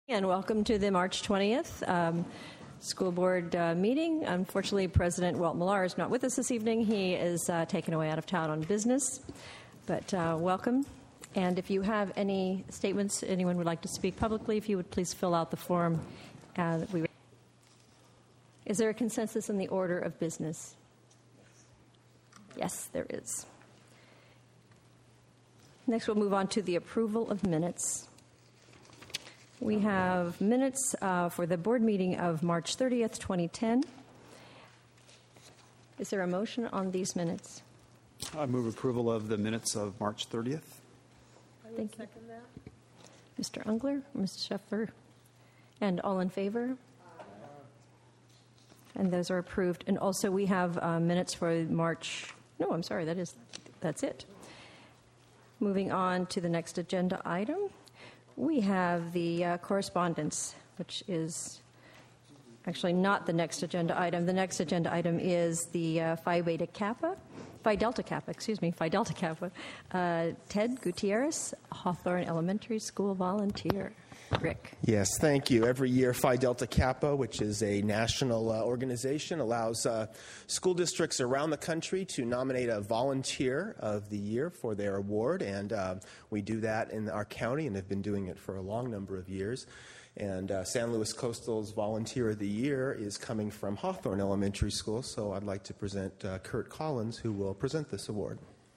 And welcome to the March 20th school board meeting. Unfortunately, President Walt Millar is not with us this evening. He is taken away out of town on business, but welcome. And if you have any statements anyone would like to speak publicly, if you would please fill out the form. Is there a consensus in the order of business? Yes, there is. Next, we'll move on to the approval of minutes. We have minutes for the board meeting of March 30th, 2010. Is there a motion on these minutes? I move approval of the minutes of March 30th. Thank you. Second that. Mr. Ungler, Mrs. Scheffer, and all in favor? And those are approved. And also we have minutes for March. No, I'm sorry. That's it. Moving on to the next agenda item. We have the correspondence, which is actually not the next agenda item. The next agenda item is the Phi Delta Kappa, Ted Gutierrez, Hawthorne Elementary School volunteer. Rick. Yes, thank you. Every year, Phi Delta Kappa, which is a national organization, allows school districts around the country to nominate a volunteer of the year for their award, and we do that in our county and have been doing it for a long number of years. And San Luis Coastal's Volunteer of the Year is coming from Hawthorne Elementary School, so I'd like to present Kurt Collins, who will present this award.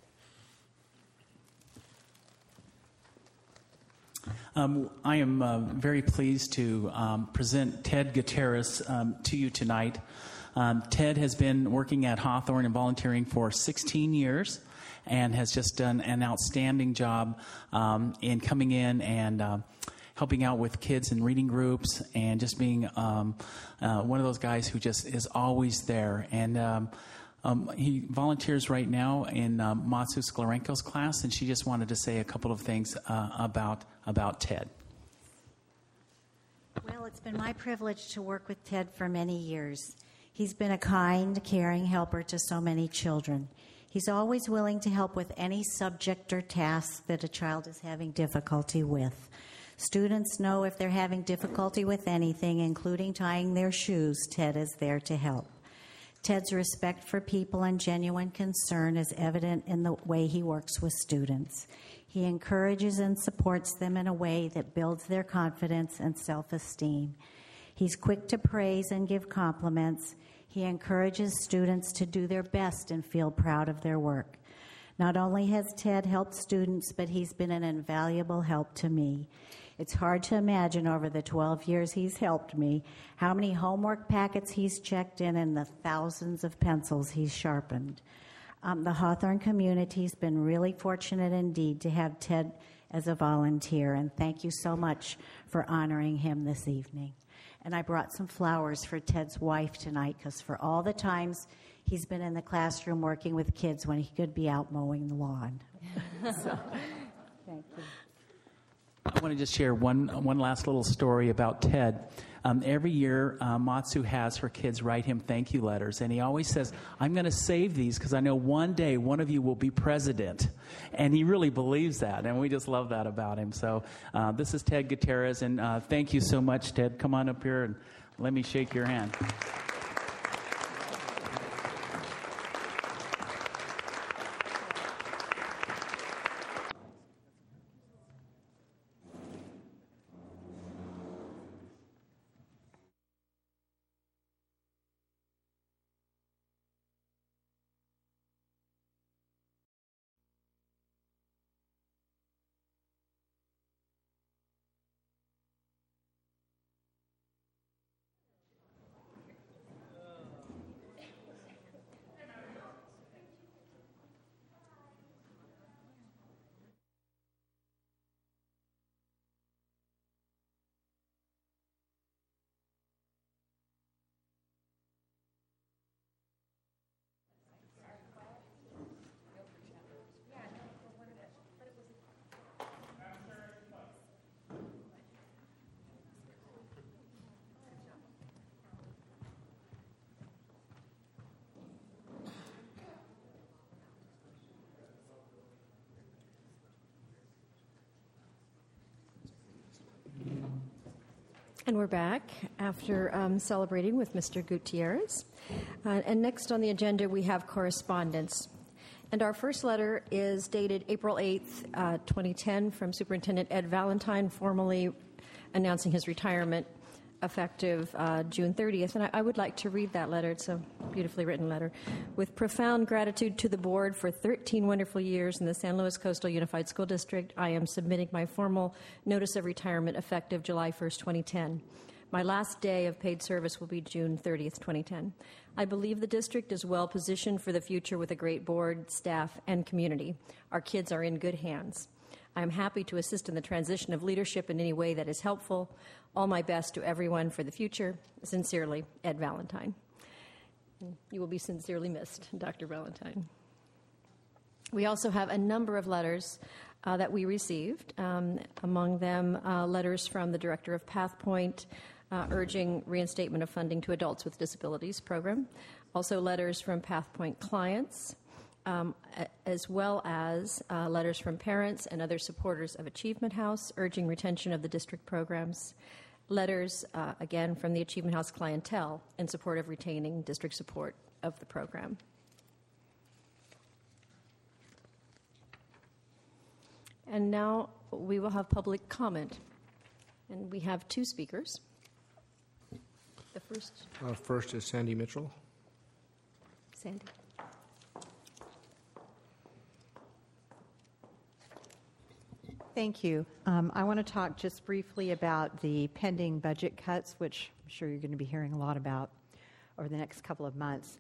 I am very pleased to present Ted Gutierrez to you tonight. Ted has been working at Hawthorne and volunteering for 16 years and has just done an outstanding job in coming in and helping out with kids in reading groups and just being one of those guys who just is always there. And he volunteers right now in Matsu Sklerenko's class, and she just wanted to say a couple of things about Ted. Well, it's been my privilege to work with Ted for many years. He's been a kind, caring helper to so many children. He's always willing to help with any subject or task that a child is having difficulty with. Students know if they're having difficulty with anything, including tying their shoes, Ted is there to help. Ted's respect for people and genuine concern is evident in the way he works with students. He encourages and supports them in a way that builds their confidence and self-esteem. He's quick to praise and give compliments. He encourages students to do their best and feel proud of their work. Not only has Ted helped students, but he's been an invaluable help to me. It's hard to imagine over the 12 years he's helped me how many homework packets he's checked in and the thousands of pencils he's sharpened. The Hawthorne community's been really fortunate indeed to have Ted as a volunteer, and thank you so much for honoring him this evening. And I brought some flowers for Ted's wife tonight because for all the times he's been in the classroom working with kids when he could be out mowing the lawn. So, thank you. I want to just share one last little story about Ted. Every year, Matsu has her kids write him thank you letters, and he always says, I'm going to save these because I know one day one of you will be president. And he really believes that, and we just love that about him. So this is Ted Gutierrez, and thank you so much, Ted. Come on up here and let me shake your hand. And we're back after celebrating with Mr. Gutierrez. And next on the agenda, we have correspondence. And our first letter is dated April 8th, 2010, from Superintendent Ed Valentine, formally announcing his retirement effective June 30th. And I would like to read that letter. It's a beautifully written letter. With profound gratitude to the board for 13 wonderful years in the San Luis Coastal Unified School District, I am submitting my formal notice of retirement effective July 1st, 2010. My last day of paid service will be June 30th, 2010. I believe the district is well positioned for the future with a great board, staff, and community. Our kids are in good hands. I am happy to assist in the transition of leadership in any way that is helpful. All my best to everyone for the future. Sincerely, Ed Valentine. You will be sincerely missed, Dr. Valentine. We also have a number of letters that we received, among them letters from the director of PathPoint urging reinstatement of funding to Adults with Disabilities program, also letters from PathPoint clients, as well as letters from parents and other supporters of Achievement House urging retention of the district programs, letters, again, from the Achievement House clientele in support of retaining district support of the program. And now we will have public comment. And we have two speakers. The first. First is Sandy Mitchell. Sandy. Thank you. I want to talk just briefly about the pending budget cuts, which I'm sure you're going to be hearing a lot about over the next couple of months.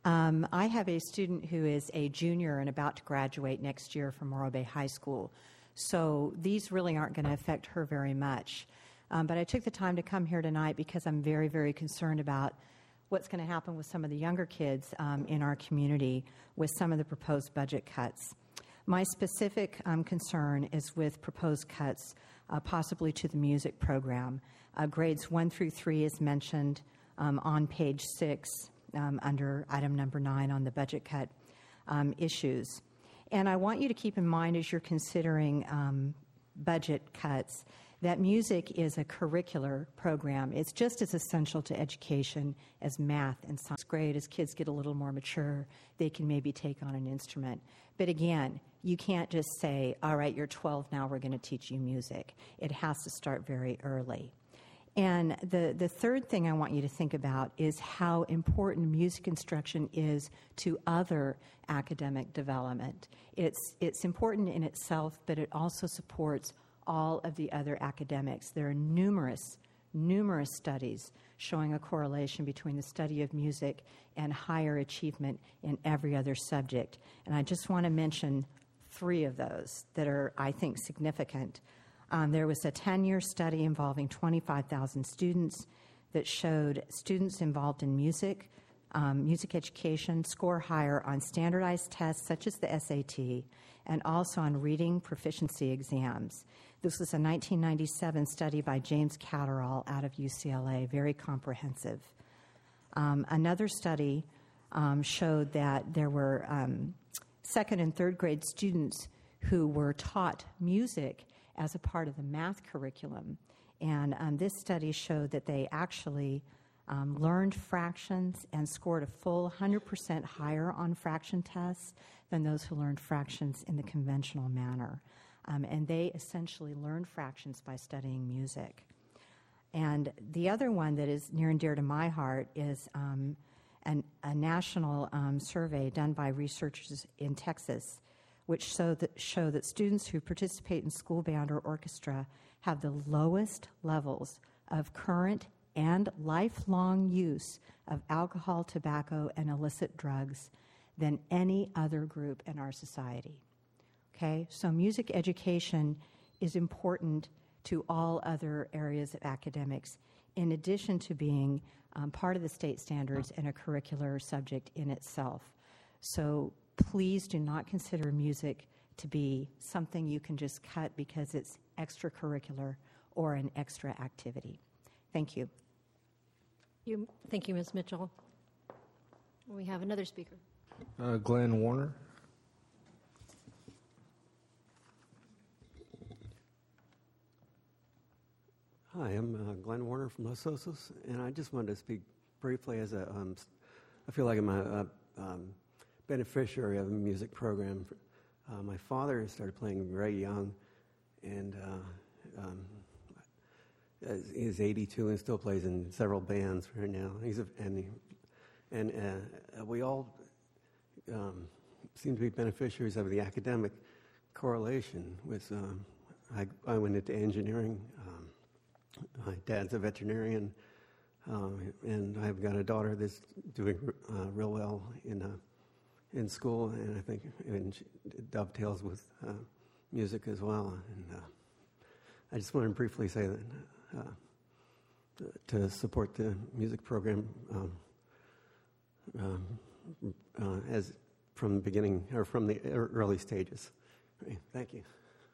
I have a student who is a junior and about to graduate next year from Morro Bay High School, so these really aren't going to affect her very much. But I took the time to come here tonight because I'm very, very concerned about what's going to happen with some of the younger kids in our community with some of the proposed budget cuts. My specific concern is with proposed cuts, possibly to the music program. Grades 1 through 3 is mentioned on page 6 under item number 9 on the budget cut issues. And I want you to keep in mind as you're considering budget cuts that music is a curricular program. It's just as essential to education as math and science. Grade, as kids get a little more mature, they can maybe take on an instrument. But again, you can't just say, all right, you're 12 now, we're going to teach you music. It has to start very early. And the third thing I want you to think about is how important music instruction is to other academic development. It's important in itself, but it also supports all of the other academics. There are numerous studies showing a correlation between the study of music and higher achievement in every other subject. And I just want to mention 3 of those that are, I think, significant. There was a 10-year study involving 25,000 students that showed students involved in music education score higher on standardized tests such as the SAT and also on reading proficiency exams. This was a 1997 study by James Catterall out of UCLA, very comprehensive. Another study showed that there were second and third grade students who were taught music as a part of the math curriculum. And this study showed that they actually learned fractions and scored a full 100% higher on fraction tests than those who learned fractions in the conventional manner. And they essentially learned fractions by studying music. And the other one that is near and dear to my heart is a national survey done by researchers in Texas, which show that students who participate in school band or orchestra have the lowest levels of current and lifelong use of alcohol, tobacco, and illicit drugs than any other group in our society. Okay, so music education is important to all other areas of academics, in addition to being part of the state standards and a curricular subject in itself. So please do not consider music to be something you can just cut because it's extracurricular or an extra activity. Thank you. Thank you, Ms. Mitchell. We have another speaker. Glenn Warner. Hi, I'm Glenn Warner from Los Osos, and I just wanted to speak briefly as I feel like I'm a beneficiary of a music program. My father started playing very young, and he's 82 and still plays in several bands right now. We all seem to be beneficiaries of the academic correlation with. I went into engineering. My dad's a veterinarian, and I've got a daughter that's doing real well in school, and I think it dovetails with music as well. And I just want to briefly say that to support the music program as from the beginning or from the early stages. Great. Thank you.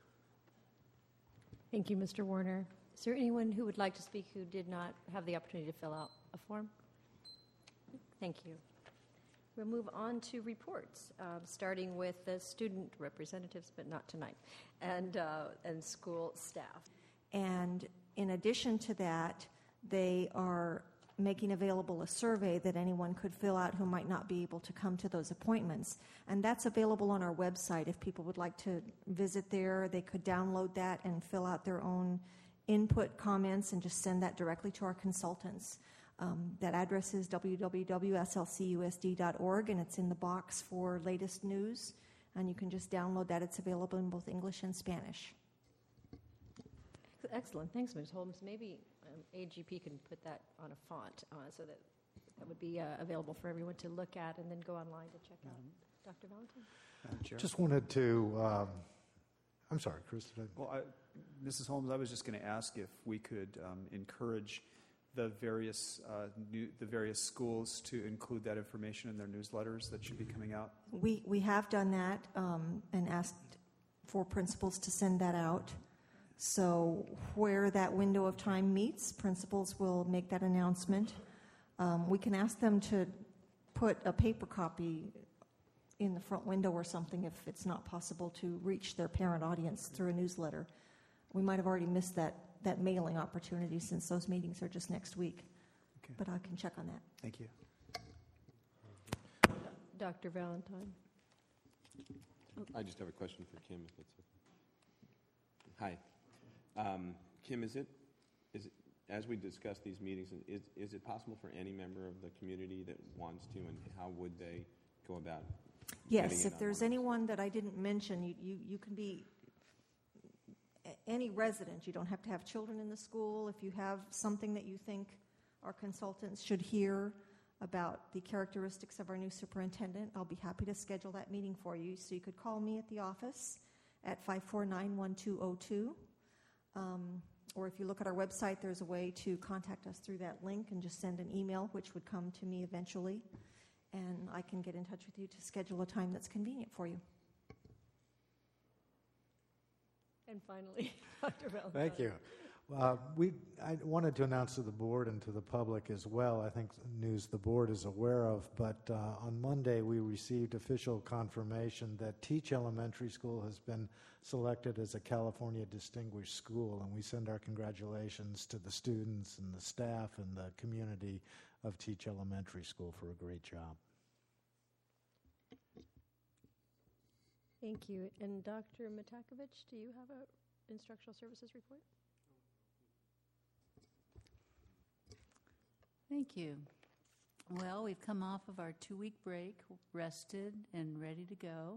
Thank you, Mr. Warner. Is there anyone who would like to speak who did not have the opportunity to fill out a form? Thank you. We'll move on to reports, starting with the student representatives, but not tonight, and school staff. And in addition to that, they are making available a survey that anyone could fill out who might not be able to come to those appointments. And that's available on our website. If people would like to visit there, they could download that and fill out their own input comments and just send that directly to our consultants. That address is www.slcusd.org, and it's in the box for latest news. And you can just download that. It's available in both English and Spanish. Excellent. Thanks, Ms. Holmes. Maybe AGP can put that on a font so that would be available for everyone to look at and then go online to check out. Dr. Valentine? Just wanted to, I'm sorry, Chris. Well, Mrs. Holmes, I was just going to ask if we could encourage the various schools to include that information in their newsletters that should be coming out. We have done that and asked for principals to send that out. So where that window of time meets, principals will make that announcement. We can ask them to put a paper copy in the front window or something if it's not possible to reach their parent audience through a newsletter. We might have already missed that mailing opportunity since those meetings are just next week. Okay. But I can check on that. Thank you. Dr. Valentine. I just have a question for Kim, if it's okay. Hi. Kim, is it as we discuss these meetings, is it possible for any member of the community that wants to, and how would they go about? Yes, if there's anyone that I didn't mention, you can be any resident. You don't have to have children in the school. If you have something that you think our consultants should hear about the characteristics of our new superintendent, I'll be happy to schedule that meeting for you. So you could call me at the office at 549-1202. Or if you look at our website, there's a way to contact us through that link and just send an email, which would come to me eventually. And I can get in touch with you to schedule a time that's convenient for you. And finally, Dr. Valentine. Thank you. I wanted to announce to the board and to the public as well, I think news the board is aware of, but on Monday we received official confirmation that Teach Elementary School has been selected as a California Distinguished School, and we send our congratulations to the students and the staff and the community of Teach Elementary School for a great job. Thank you. And Dr. Matakovich, do you have an instructional services report? Thank you. Well, we've come off of our 2-week break, rested and ready to go.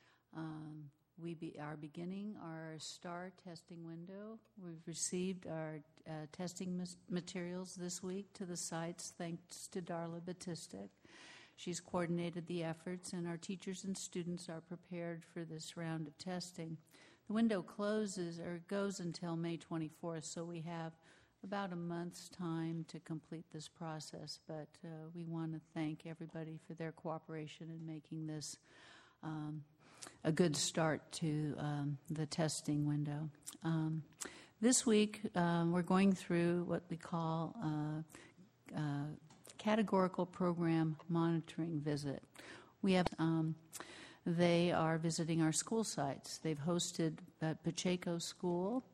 We are beginning our STAR testing window. We've received our testing materials this week to the sites, thanks to Darla Batistic. She's coordinated the efforts, and our teachers and students are prepared for this round of testing. The window goes until May 24th, so we have about a month's time to complete this process, but we want to thank everybody for their cooperation in making this a good start to the testing window. This week, we're going through what we call categorical program monitoring visit. We have they are visiting our school sites. They've hosted at Pacheco School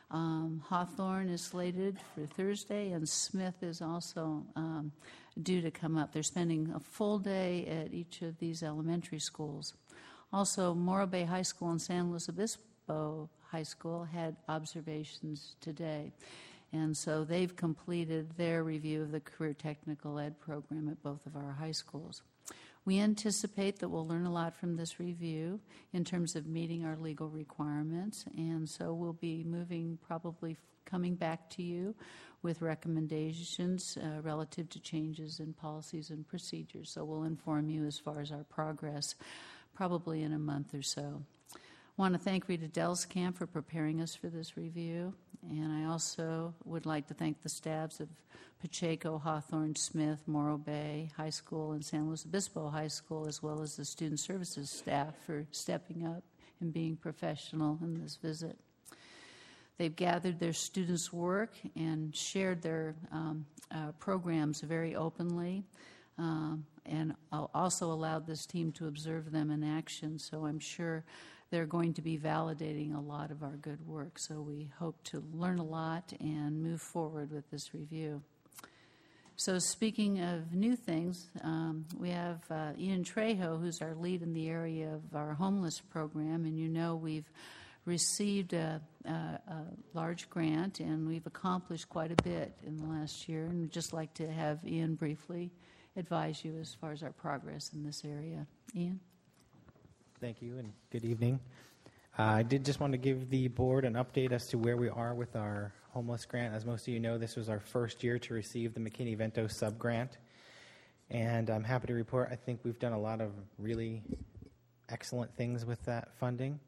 Hawthorne is slated for Thursday, and Smith is also due to come up. They're spending a full day at each of these elementary schools. Also, Morro Bay High School and San Luis Obispo High School had observations today. And so they've completed their review of the career technical ed program at both of our high schools. We anticipate that we'll learn a lot from this review in terms of meeting our legal requirements, and so we'll be coming back to you with recommendations relative to changes in policies and procedures. So we'll inform you as far as our progress, probably in a month or so. I want to thank Rita Delskamp for preparing us for this review, and I also would like to thank the staffs of Pacheco, Hawthorne, Smith, Morro Bay High School, and San Luis Obispo High School, as well as the student services staff for stepping up and being professional in this visit. They've gathered their students' work and shared their programs very openly, and also allowed this team to observe them in action, so I'm sure they're going to be validating a lot of our good work. So we hope to learn a lot and move forward with this review. So speaking of new things, we have Ian Trejo, who's our lead in the area of our homeless program, and you know we've received a large grant, and we've accomplished quite a bit in the last year, and we'd just like to have Ian briefly advise you as far as our progress in this area. Ian? Thank you, and good evening. I did just want to give the board an update as to where we are with our homeless grant. As most of you know, this was our first year to receive the McKinney-Vento sub-grant, and I'm happy to report I think we've done a lot of really excellent things with that funding.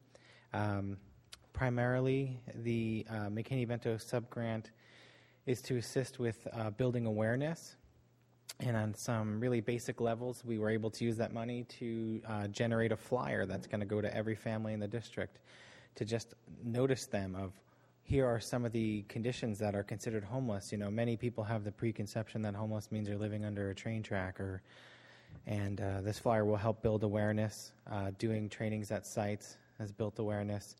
Primarily, the McKinney-Vento sub-grant is to assist with building awareness. And on some really basic levels, we were able to use that money to generate a flyer that's going to go to every family in the district to just notice them of, here are some of the conditions that are considered homeless. You know, many people have the preconception that homeless means you're living under a train track, and this flyer will help build awareness. Doing trainings at sites has built awareness.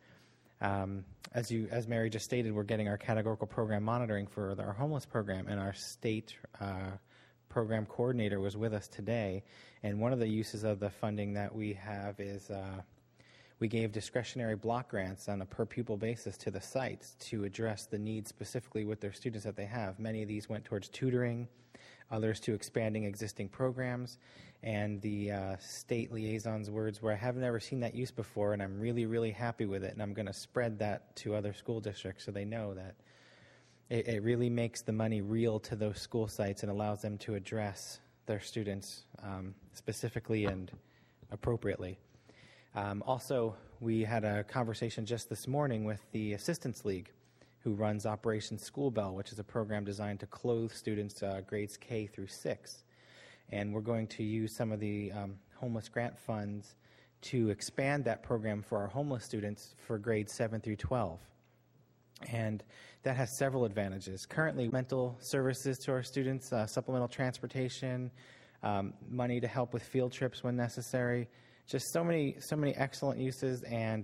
As Mary just stated, we're getting our categorical program monitoring for our homeless program, and our state program coordinator was with us today, and one of the uses of the funding that we have is we gave discretionary block grants on a per pupil basis to the sites to address the needs specifically with their students that they have. Many of these went towards tutoring, others to expanding existing programs, and the state liaison's words were, I have never seen that use before, and I'm really, really happy with it, and I'm going to spread that to other school districts so they know that it really makes the money real to those school sites and allows them to address their students specifically and appropriately. Also, we had a conversation just this morning with the Assistance League, who runs Operation School Bell, which is a program designed to clothe students grades K through 6. And we're going to use some of the homeless grant funds to expand that program for our homeless students for grades 7 through 12. And that has several advantages. Currently, mental services to our students, supplemental transportation, money to help with field trips when necessary. Just so many excellent uses. And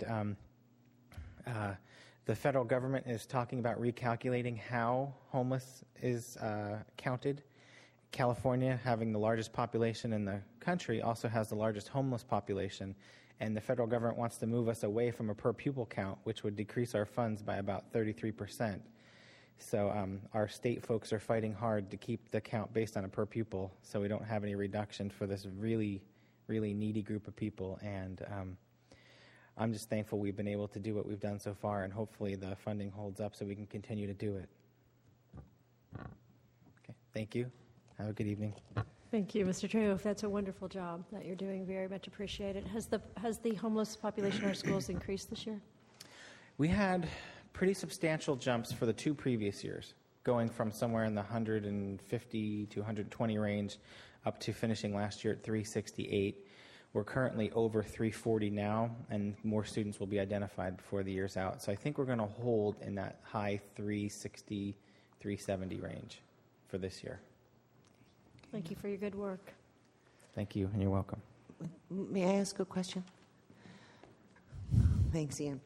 the federal government is talking about recalculating how homeless is counted. California, having the largest population in the country, also has the largest homeless population. And the federal government wants to move us away from a per pupil count, which would decrease our funds by about 33%. So our state folks are fighting hard to keep the count based on a per pupil so we don't have any reduction for this really, really needy group of people. And I'm just thankful we've been able to do what we've done so far, and hopefully the funding holds up so we can continue to do it. Okay, thank you. Have a good evening. Thank you, Mr. Trejo. That's a wonderful job that you're doing. Very much appreciated. Has the homeless population in our schools increased this year? We had pretty substantial jumps for the 2 previous years, going from somewhere in the 150 to 120 range up to finishing last year at 368. We're currently over 340 now, and more students will be identified before the year's out. So I think we're going to hold in that high 360, 370 range for this year. Thank you for your good work. Thank you, and you're welcome. May I ask a question? Thanks, Ian.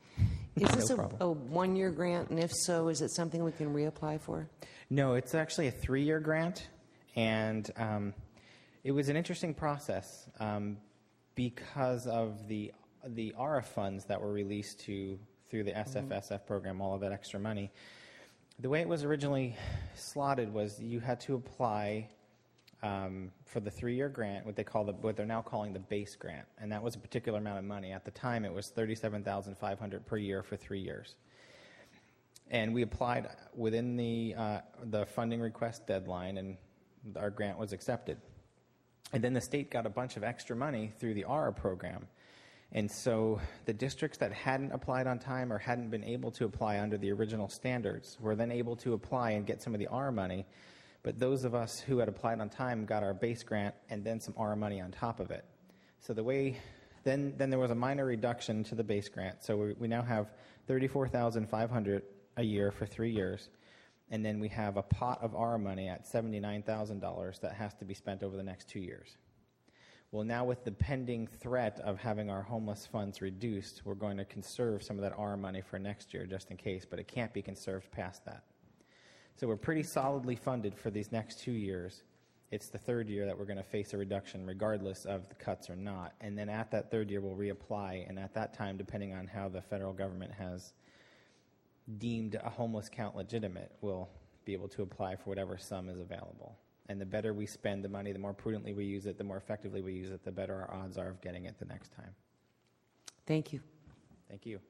Is this No a problem. one-year grant, and if so, is it something we can reapply for? No, it's actually a 3-year grant, and it was an interesting process because of the ARA funds that were released through the SFSF program, all of that extra money. The way it was originally slotted was you had to apply for the 3-year grant, what they're now calling the base grant, and that was a particular amount of money. At the time, it was $37,500 per year for 3 years. And we applied within the funding request deadline, and our grant was accepted. And then the state got a bunch of extra money through the ARA program. And so the districts that hadn't applied on time or hadn't been able to apply under the original standards were then able to apply and get some of the ARA money. But those of us who had applied on time got our base grant and then some ARA money on top of it. So then there was a minor reduction to the base grant. So we now have $34,500 a year for 3 years. And then we have a pot of ARA money at $79,000 that has to be spent over the next 2 years. Well, now with the pending threat of having our homeless funds reduced, we're going to conserve some of that ARA money for next year just in case, but it can't be conserved past that. So we're pretty solidly funded for these next 2 years. It's the third year that we're going to face a reduction regardless of the cuts or not. And then at that third year, we'll reapply. And at that time, depending on how the federal government has deemed a homeless count legitimate, we'll be able to apply for whatever sum is available. And the better we spend the money, the more prudently we use it, the more effectively we use it, the better our odds are of getting it the next time. Thank you. Thank you.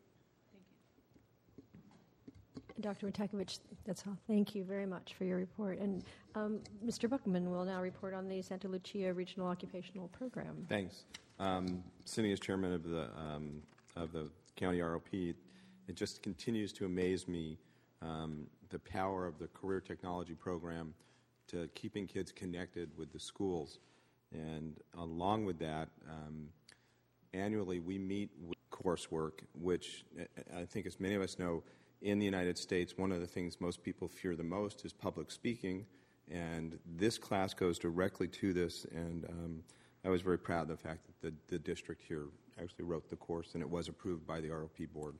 Dr. Matakovich, that's all. Thank you very much for your report. And Mr. Buckman will now report on the Santa Lucia Regional Occupational Program. Thanks. Sitting as chairman of the county ROP, it just continues to amaze me the power of the career technology program to keeping kids connected with the schools. And along with that, annually we meet with coursework, which I think, as many of us know, in the United States, one of the things most people fear the most is public speaking, and this class goes directly to this, and I was very proud of the fact that the district here actually wrote the course, and it was approved by the ROP board.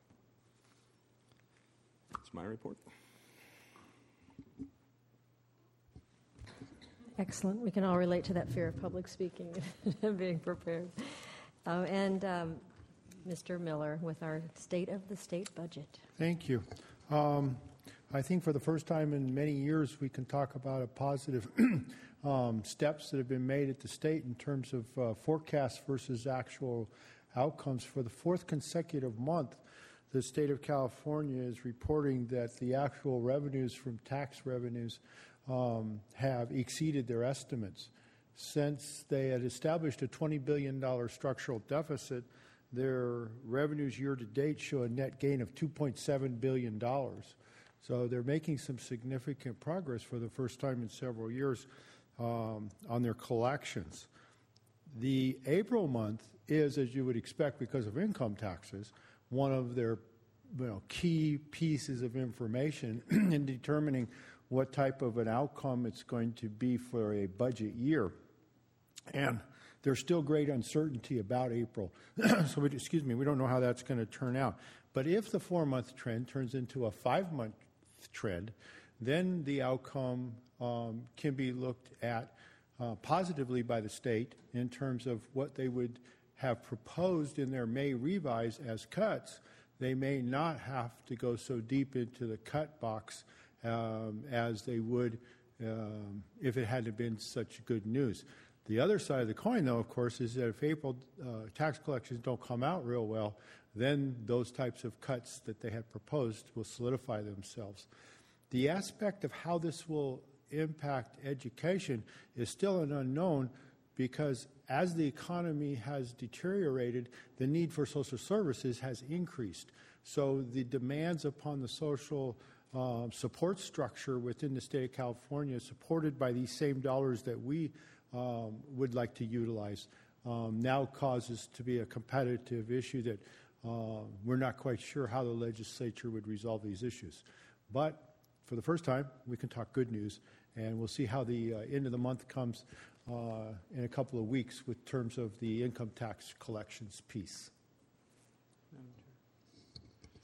That's my report. Excellent. We can all relate to that fear of public speaking and being prepared. Mr. Miller with our State of the State budget. Thank you. I think for the first time in many years we can talk about a positive steps that have been made at the state in terms of forecasts versus actual outcomes. For the fourth consecutive month, the state of California is reporting that the actual revenues from tax revenues have exceeded their estimates. Since they had established a $20 billion structural deficit, their revenues year to date show a net gain of $2.7 billion. So they're making some significant progress for the first time in several years on their collections. The April month is, as you would expect because of income taxes, one of their key pieces of information in determining what type of an outcome it's going to be for a budget year. And there's still great uncertainty about April. So, we don't know how that's going to turn out. But if the 4-month trend turns into a 5-month trend, then the outcome can be looked at positively by the state in terms of what they would have proposed in their May revise as cuts. They may not have to go so deep into the cut box as they would if it hadn't been such good news. The other side of the coin, though, of course, is that if April tax collections don't come out real well, then those types of cuts that they had proposed will solidify themselves. The aspect of how this will impact education is still an unknown because as the economy has deteriorated, the need for social services has increased. So the demands upon the social support structure within the state of California, supported by these same dollars that we would like to utilize, now causes to be a competitive issue that we're not quite sure how the legislature would resolve these issues. But for the first time, we can talk good news, and we'll see how the end of the month comes in a couple of weeks with terms of the income tax collections piece.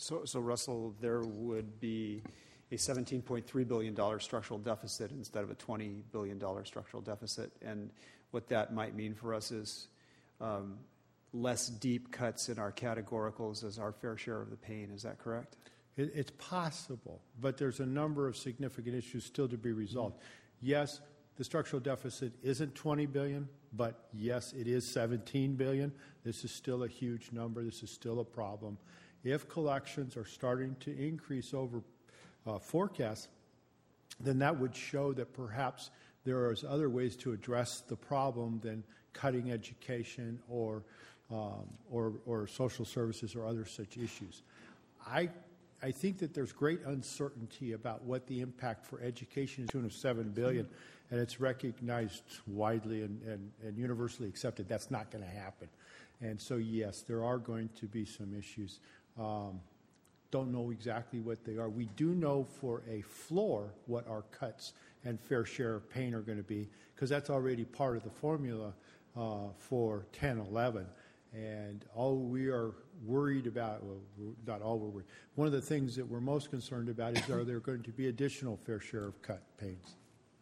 So Russell, there would be a $17.3 billion structural deficit instead of a $20 billion structural deficit. And what that might mean for us is less deep cuts in our categoricals as our fair share of the pain. Is that correct? It's possible, but there's a number of significant issues still to be resolved. Yes, the structural deficit isn't $20 billion, but yes, it is $17 billion. This is still a huge number. This is still a problem. If collections are starting to increase over forecasts, then that would show that perhaps there are other ways to address the problem than cutting education or social services or other such issues. I think that there's great uncertainty about what the impact for education is to the tune of $7 billion, and it's recognized widely and universally accepted that's not going to happen. And so, yes, there are going to be some issues. Don't know exactly what they are. We do know for a floor what our cuts and fair share of pain are going to be, because that's already part of the formula for 10-11. And all we are worried about, well, not all we're worried, one of the things that we're most concerned about is, are there going to be additional fair share of cut pains?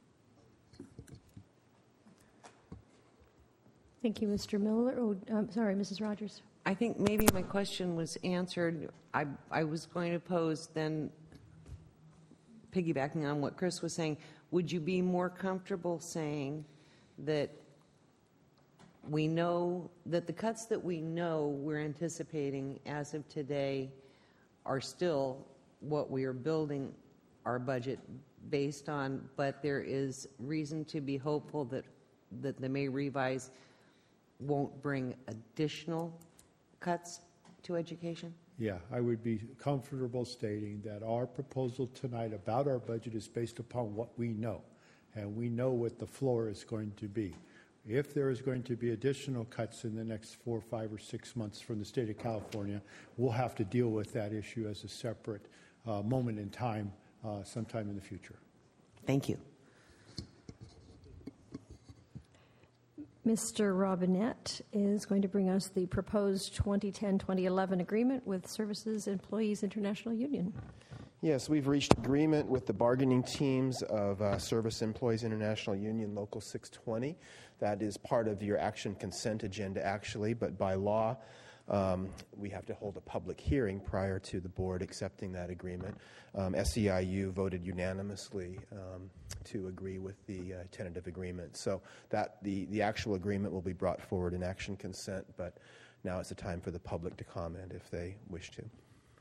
Thank you, Mr. Miller. Oh, sorry, Mrs. Rogers. I think maybe my question was answered. I was going to pose then, piggybacking on what Chris was saying, would you be more comfortable saying that we know that the cuts that we know we're anticipating as of today are still what we are building our budget based on, but there is reason to be hopeful that the May revise won't bring additional cuts to education? Yeah, I would be comfortable stating that our proposal tonight about our budget is based upon what we know, and we know what the floor is going to be. If there is going to be additional cuts in the next 4, 5, or 6 months from the state of California, we'll have to deal with that issue as a separate moment in time sometime in the future. Thank you. Mr. Robinette is going to bring us the proposed 2010-2011 agreement with Services Employees International Union. Yes, we've reached agreement with the bargaining teams of Service Employees International Union Local 620. That is part of your action consent agenda, actually, but by law, we have to hold a public hearing prior to the board accepting that agreement. SEIU voted unanimously to agree with the tentative agreement. So that the actual agreement will be brought forward in action consent, but now it's the time for the public to comment if they wish to.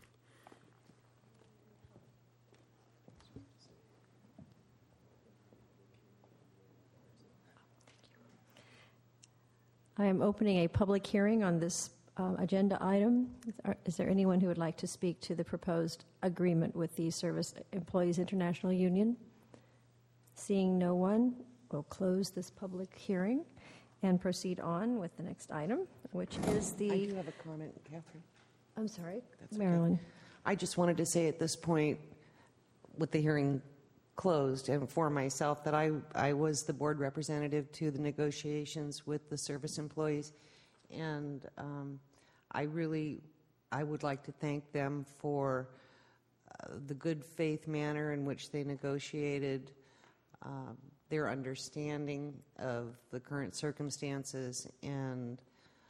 I am opening a public hearing on this agenda item. Is there anyone who would like to speak to the proposed agreement with the Service Employees International Union? Seeing no one, we'll close this public hearing and proceed on with the next item, which is the... I do have a comment, Catherine. I'm sorry, That's Marilyn. Okay. I just wanted to say at this point, with the hearing closed, and for myself, that I was the board representative to the negotiations with the service employees, and I would like to thank them for the good faith manner in which they negotiated, their understanding of the current circumstances, and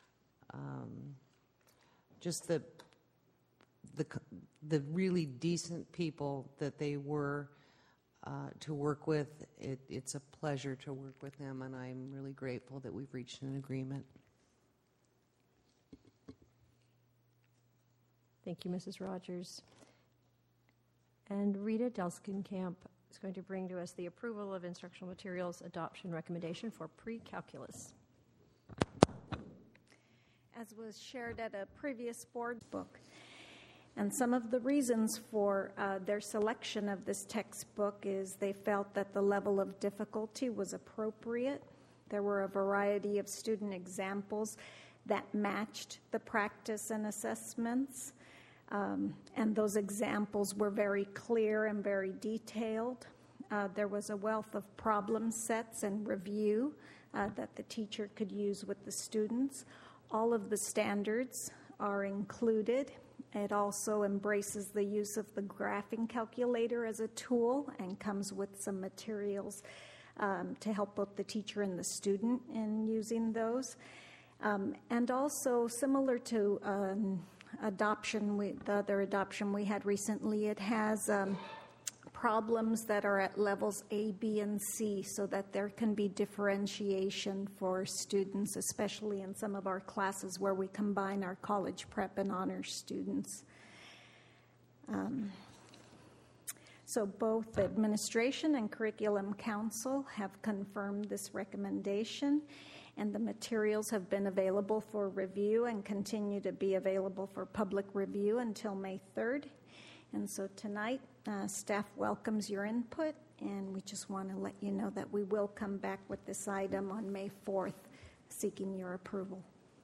just the really decent people that they were to work with. It's a pleasure to work with them, and I'm really grateful that we've reached an agreement. Thank you, Mrs. Rogers. And Rita Delskenkamp is going to bring to us the approval of instructional materials adoption recommendation for pre-calculus. As was shared at a previous board book. And some of the reasons for their selection of this textbook is they felt that the level of difficulty was appropriate. There were a variety of student examples that matched the practice and assessments. And those examples were very clear and very detailed. There was a wealth of problem sets and review that the teacher could use with the students. All of the standards are included It also embraces the use of the graphing calculator as a tool and comes with some materials to help both the teacher and the student in using those. And also, similar to the other adoption we had recently, it has problems that are at levels A, B, and C so that there can be differentiation for students, especially in some of our classes where we combine our college prep and honors students. So both the administration and curriculum council have confirmed this recommendation, and the materials have been available for review and continue to be available for public review until May 3rd. And so tonight, staff welcomes your input, and we just want to let you know that we will come back with this item on May 4th, seeking your approval.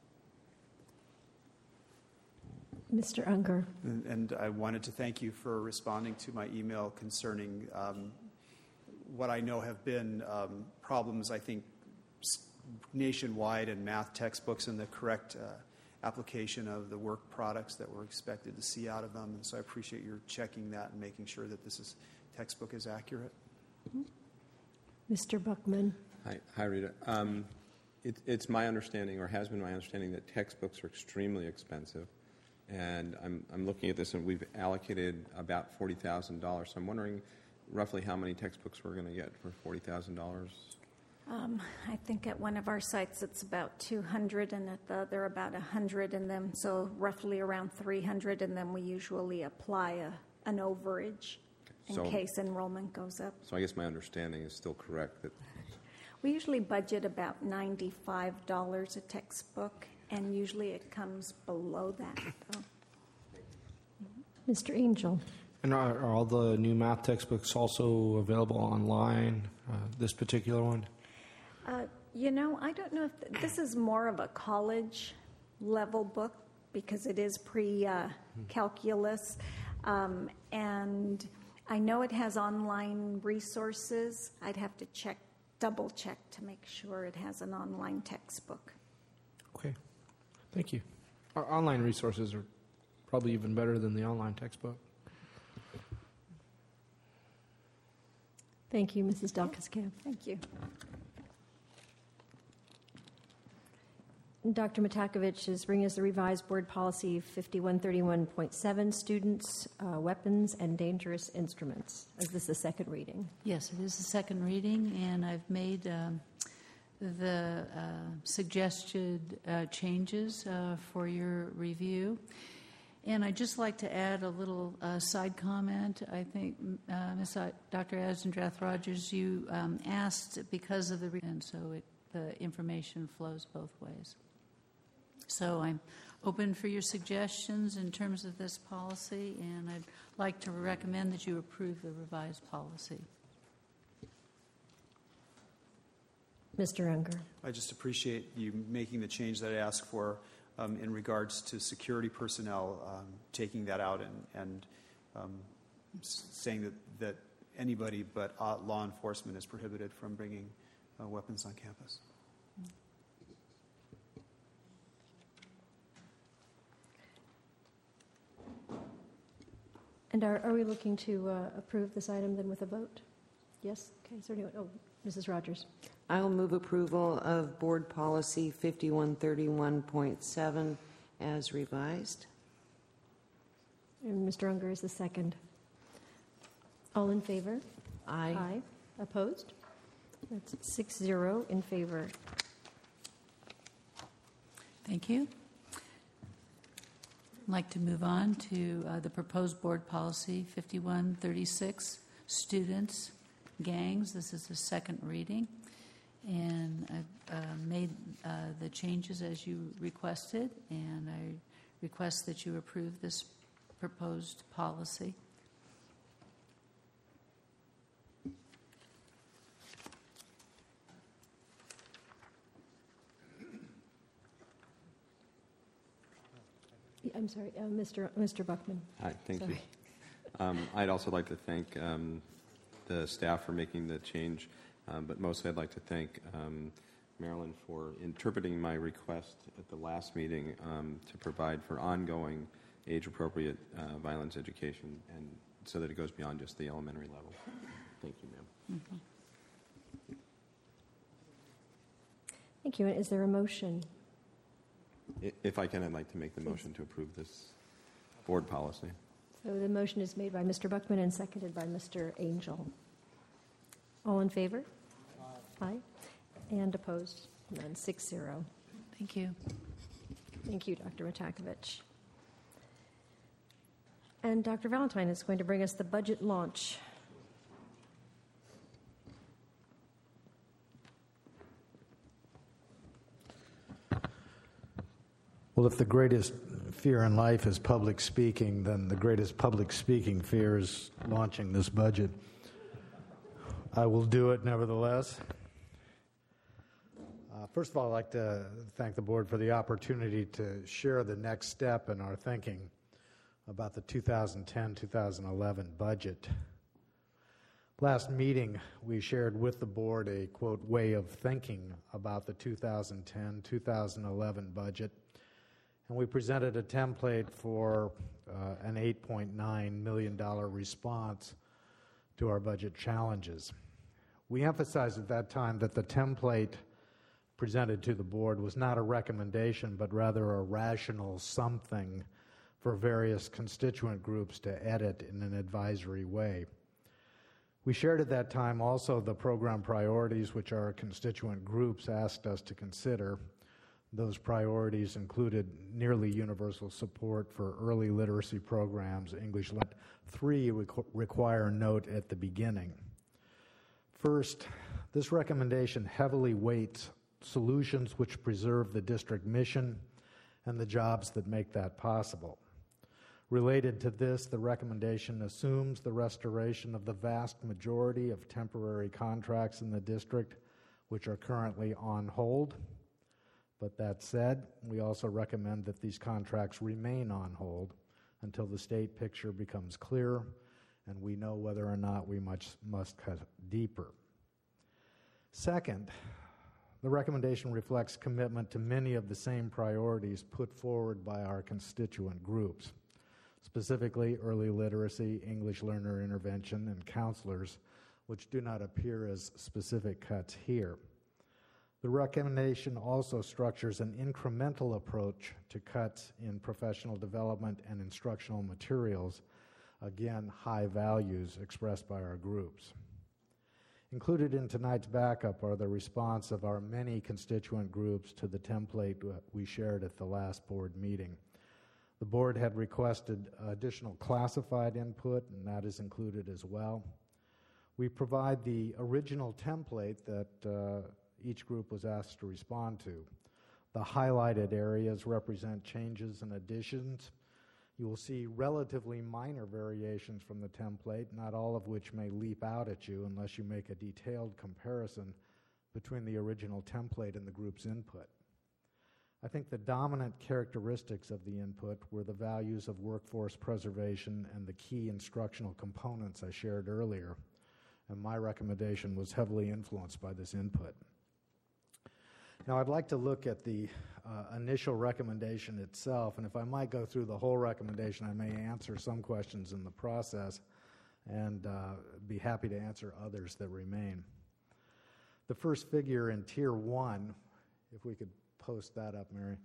Mr. Unger. And I wanted to thank you for responding to my email concerning what I know have been problems, I think, nationwide in math textbooks and the correct application of the work products that we're expected to see out of them. And so I appreciate your checking that and making sure that this textbook is accurate. Mr. Buckman. Hi, Rita. It's my understanding, or has been my understanding, that textbooks are extremely expensive. And I'm looking at this, and we've allocated about $40,000. So I'm wondering roughly how many textbooks we're going to get for $40,000. I think at one of our sites it's about 200, and at the other about 100, and then so roughly around 300, and then we usually apply an overage in case enrollment goes up. So I guess my understanding is still correct that we usually budget about $95 a textbook, and usually it comes below that. Mr. Angel. And are all the new math textbooks also available online, this particular one? I don't know if this is more of a college level book because it is pre-calculus. And I know it has online resources. I'd have to double check to make sure it has an online textbook. Okay. Thank you. Our online resources are probably even better than the online textbook. Thank you, Mrs. Dalkis-Camp. Thank you. Dr. Matakovich is bringing us the revised board policy 5131.7, students, weapons, and dangerous instruments. Is this the second reading? Yes, it is the second reading, and I've made the suggested changes for your review. And I'd just like to add a little side comment. I think, Dr. Azendrath-Rogers, you asked because of and so the information flows both ways. So I'm open for your suggestions in terms of this policy, and I'd like to recommend that you approve the revised policy. Mr. Unger. I just appreciate you making the change that I asked for in regards to security personnel, taking that out and saying that anybody but law enforcement is prohibited from bringing weapons on campus. And are we looking to approve this item then with a vote? Yes? Okay. So, Mrs. Rogers. I will move approval of Board Policy 5131.7 as revised. And Mr. Unger is the second. All in favor? Aye. Aye. Opposed? That's 6-0 in favor. Thank you. I'd like to move on to the proposed board policy 5136, students, gangs. This is the second reading. And I've made the changes as you requested, and I request that you approve this proposed policy. I'm sorry, Mr. Buckman. Hi, thank you. I'd also like to thank the staff for making the change, but mostly I'd like to thank Marilyn for interpreting my request at the last meeting to provide for ongoing age-appropriate violence education, and so that it goes beyond just the elementary level. Thank you, ma'am. Mm-hmm. Thank you. And is there a motion? If I can, I'd like to make the motion to approve this board policy. So the motion is made by Mr. Buckman and seconded by Mr. Angel. All in favor? Aye. And opposed? None. 6-0. Thank you. Thank you, Dr. Matakovich. And Dr. Valentine is going to bring us the budget launch. Well, if the greatest fear in life is public speaking, then the greatest public speaking fear is launching this budget. I will do it nevertheless. First of all, I'd like to thank the board for the opportunity to share the next step in our thinking about the 2010-2011 budget. Last meeting, we shared with the board a, quote, way of thinking about the 2010-2011 budget, and we presented a template for an $8.9 million response to our budget challenges. We emphasized at that time that the template presented to the board was not a recommendation, but rather a rational something for various constituent groups to edit in an advisory way. We shared at that time also the program priorities which our constituent groups asked us to consider. Those priorities included nearly universal support for early literacy programs. English 3 require a note at the beginning. First, this recommendation heavily weights solutions which preserve the district mission and the jobs that make that possible. Related to this, the recommendation assumes the restoration of the vast majority of temporary contracts in the district, which are currently on hold. But that said, we also recommend that these contracts remain on hold until the state picture becomes clearer and we know whether or not we must cut deeper. Second, the recommendation reflects commitment to many of the same priorities put forward by our constituent groups, specifically early literacy, English learner intervention, and counselors, which do not appear as specific cuts here. The recommendation also structures an incremental approach to cuts in professional development and instructional materials, again, high values expressed by our groups. Included in tonight's backup are the response of our many constituent groups to the template we shared at the last board meeting. The board had requested additional classified input, and that is included as well. We provide the original template that each group was asked to respond to. The highlighted areas represent changes and additions. You will see relatively minor variations from the template, not all of which may leap out at you unless you make a detailed comparison between the original template and the group's input. I think the dominant characteristics of the input were the values of workforce preservation and the key instructional components I shared earlier, and my recommendation was heavily influenced by this input. Now, I'd like to look at the initial recommendation itself, and if I might go through the whole recommendation, I may answer some questions in the process and be happy to answer others that remain. The first figure in Tier 1, if we could post that up, Mary.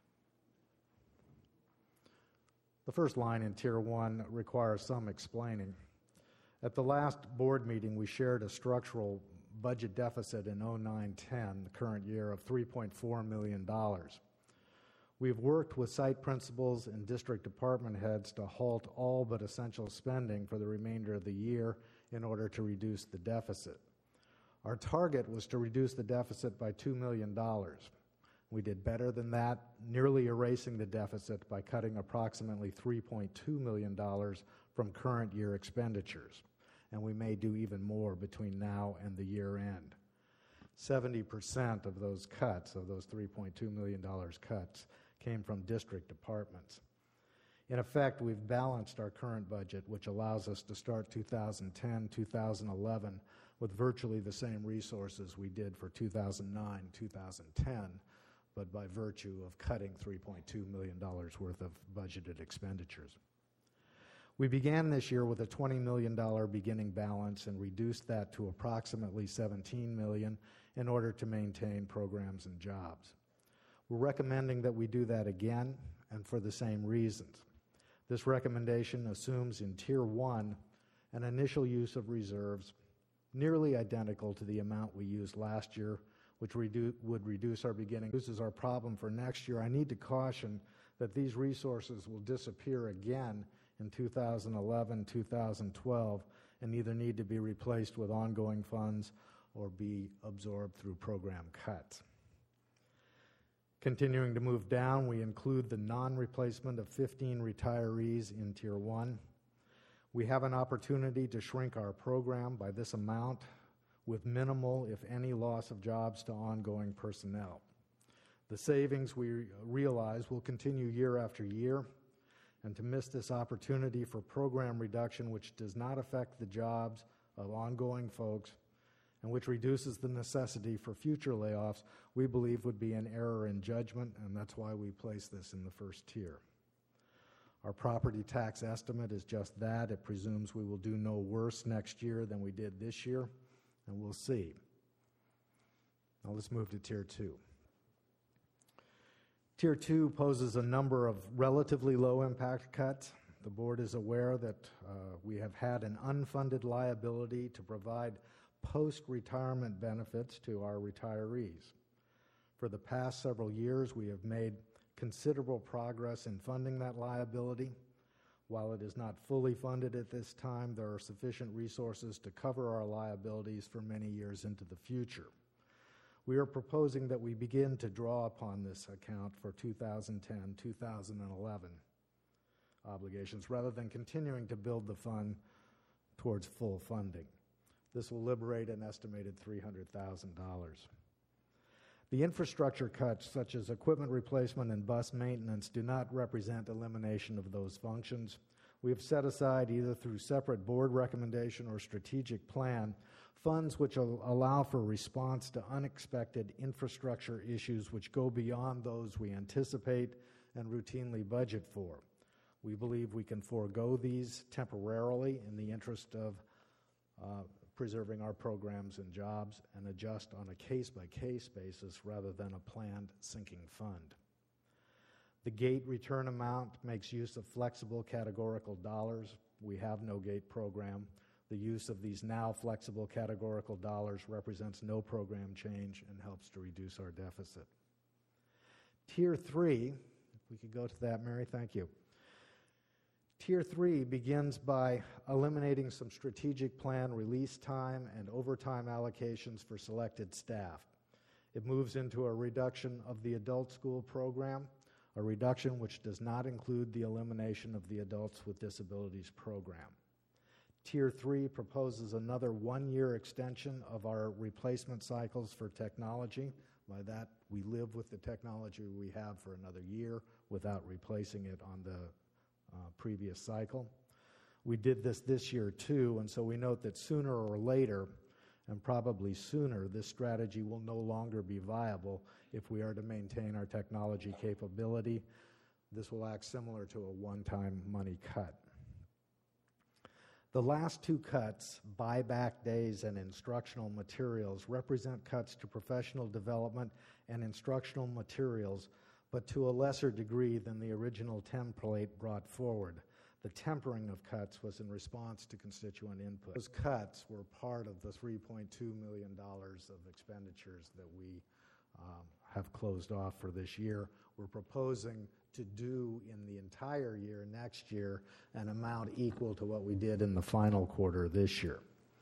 The first line in Tier 1 requires some explaining. At the last board meeting, we shared a structural budget deficit in 09-10, the current year, of $3.4 million. We've worked with site principals and district department heads to halt all but essential spending for the remainder of the year in order to reduce the deficit. Our target was to reduce the deficit by $2 million. We did better than that, nearly erasing the deficit by cutting approximately $3.2 million from current year expenditures. And we may do even more between now and the year end. 70% of those cuts, of those $3.2 million cuts, came from district departments. In effect, we've balanced our current budget, which allows us to start 2010-2011 with virtually the same resources we did for 2009-2010, but by virtue of cutting $3.2 million worth of budgeted expenditures. We began this year with a $20 million beginning balance and reduced that to approximately $17 million in order to maintain programs and jobs. We're recommending that we do that again, and for the same reasons. This recommendation assumes in Tier 1 an initial use of reserves nearly identical to the amount we used last year, which would reduce our beginning. This is our problem for next year. I need to caution that these resources will disappear again in 2011, 2012, and either need to be replaced with ongoing funds or be absorbed through program cuts. Continuing to move down, we include the non-replacement of 15 retirees in Tier 1. We have an opportunity to shrink our program by this amount with minimal, if any, loss of jobs to ongoing personnel. The savings we realize will continue year after year, and to miss this opportunity for program reduction which does not affect the jobs of ongoing folks and which reduces the necessity for future layoffs, we believe would be an error in judgment, and that's why we place this in the first tier. Our property tax estimate is just that. It presumes we will do no worse next year than we did this year, and we'll see. Now let's move to Tier 2. Tier 2 poses a number of relatively low-impact cuts. The board is aware that we have had an unfunded liability to provide post-retirement benefits to our retirees. For the past several years, we have made considerable progress in funding that liability. While it is not fully funded at this time, there are sufficient resources to cover our liabilities for many years into the future. We are proposing that we begin to draw upon this account for 2010, 2011 obligations, rather than continuing to build the fund towards full funding. This will liberate an estimated $300,000. The infrastructure cuts, such as equipment replacement and bus maintenance, do not represent elimination of those functions. We have set aside, either through separate board recommendation or strategic plan, funds which allow for response to unexpected infrastructure issues which go beyond those we anticipate and routinely budget for. We believe we can forego these temporarily in the interest of preserving our programs and jobs and adjust on a case-by-case basis rather than a planned sinking fund. The gate return amount makes use of flexible categorical dollars. We have no gate program. The use of these now flexible categorical dollars represents no program change and helps to reduce our deficit. Tier 3, if we could go to that, Mary, thank you. Tier 3 begins by eliminating some strategic plan release time and overtime allocations for selected staff. It moves into a reduction of the adult school program, a reduction which does not include the elimination of the Adults with Disabilities program. Tier 3 proposes another one-year extension of our replacement cycles for technology. By that, we live with the technology we have for another year without replacing it on the previous cycle. We did this year too, and so we note that sooner or later, and probably sooner, this strategy will no longer be viable if we are to maintain our technology capability. This will act similar to a one-time money cut. The last two cuts, buyback days and instructional materials, represent cuts to professional development and instructional materials, but to a lesser degree than the original template brought forward. The tempering of cuts was in response to constituent input. Those cuts were part of the $3.2 million of expenditures that we have closed off for this year. We're proposing to do in the entire year next year an amount equal to what we did in the final quarter this year.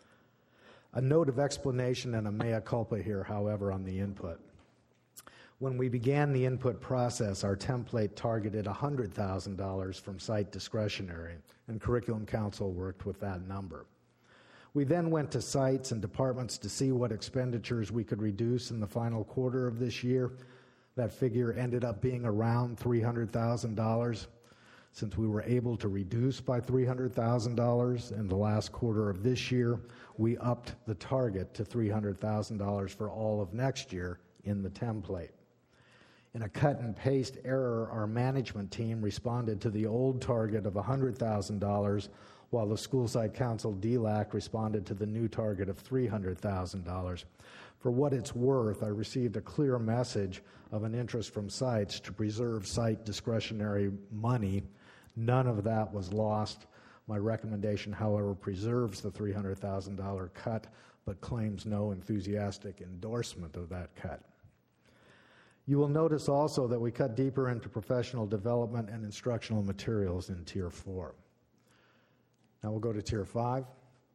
A note of explanation and a mea culpa here, however, on the input. When we began the input process, our template targeted $100,000 from site discretionary, and Curriculum Council worked with that number. We then went to sites and departments to see what expenditures we could reduce in the final quarter of this year. That figure ended up being around $300,000. Since we were able to reduce by $300,000 in the last quarter of this year, we upped the target to $300,000 for all of next year in the template. In a cut and paste error, our management team responded to the old target of $100,000, while the school site council DLAC responded to the new target of $300,000. For what it's worth, I received a clear message of an interest from sites to preserve site discretionary money. None of that was lost. My recommendation, however, preserves the $300,000 cut, but claims no enthusiastic endorsement of that cut. You will notice also that we cut deeper into professional development and instructional materials in Tier 4. Now we'll go to Tier 5.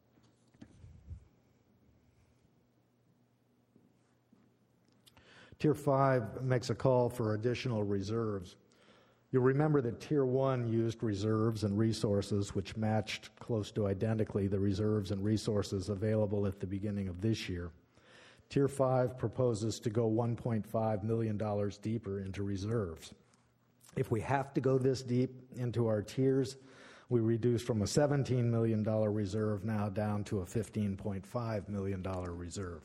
Tier 5 makes a call for additional reserves. You'll remember that Tier 1 used reserves and resources which matched close to identically the reserves and resources available at the beginning of this year. Tier 5 proposes to go $1.5 million deeper into reserves. If we have to go this deep into our tiers, we reduce from a $17 million reserve now down to a $15.5 million reserve.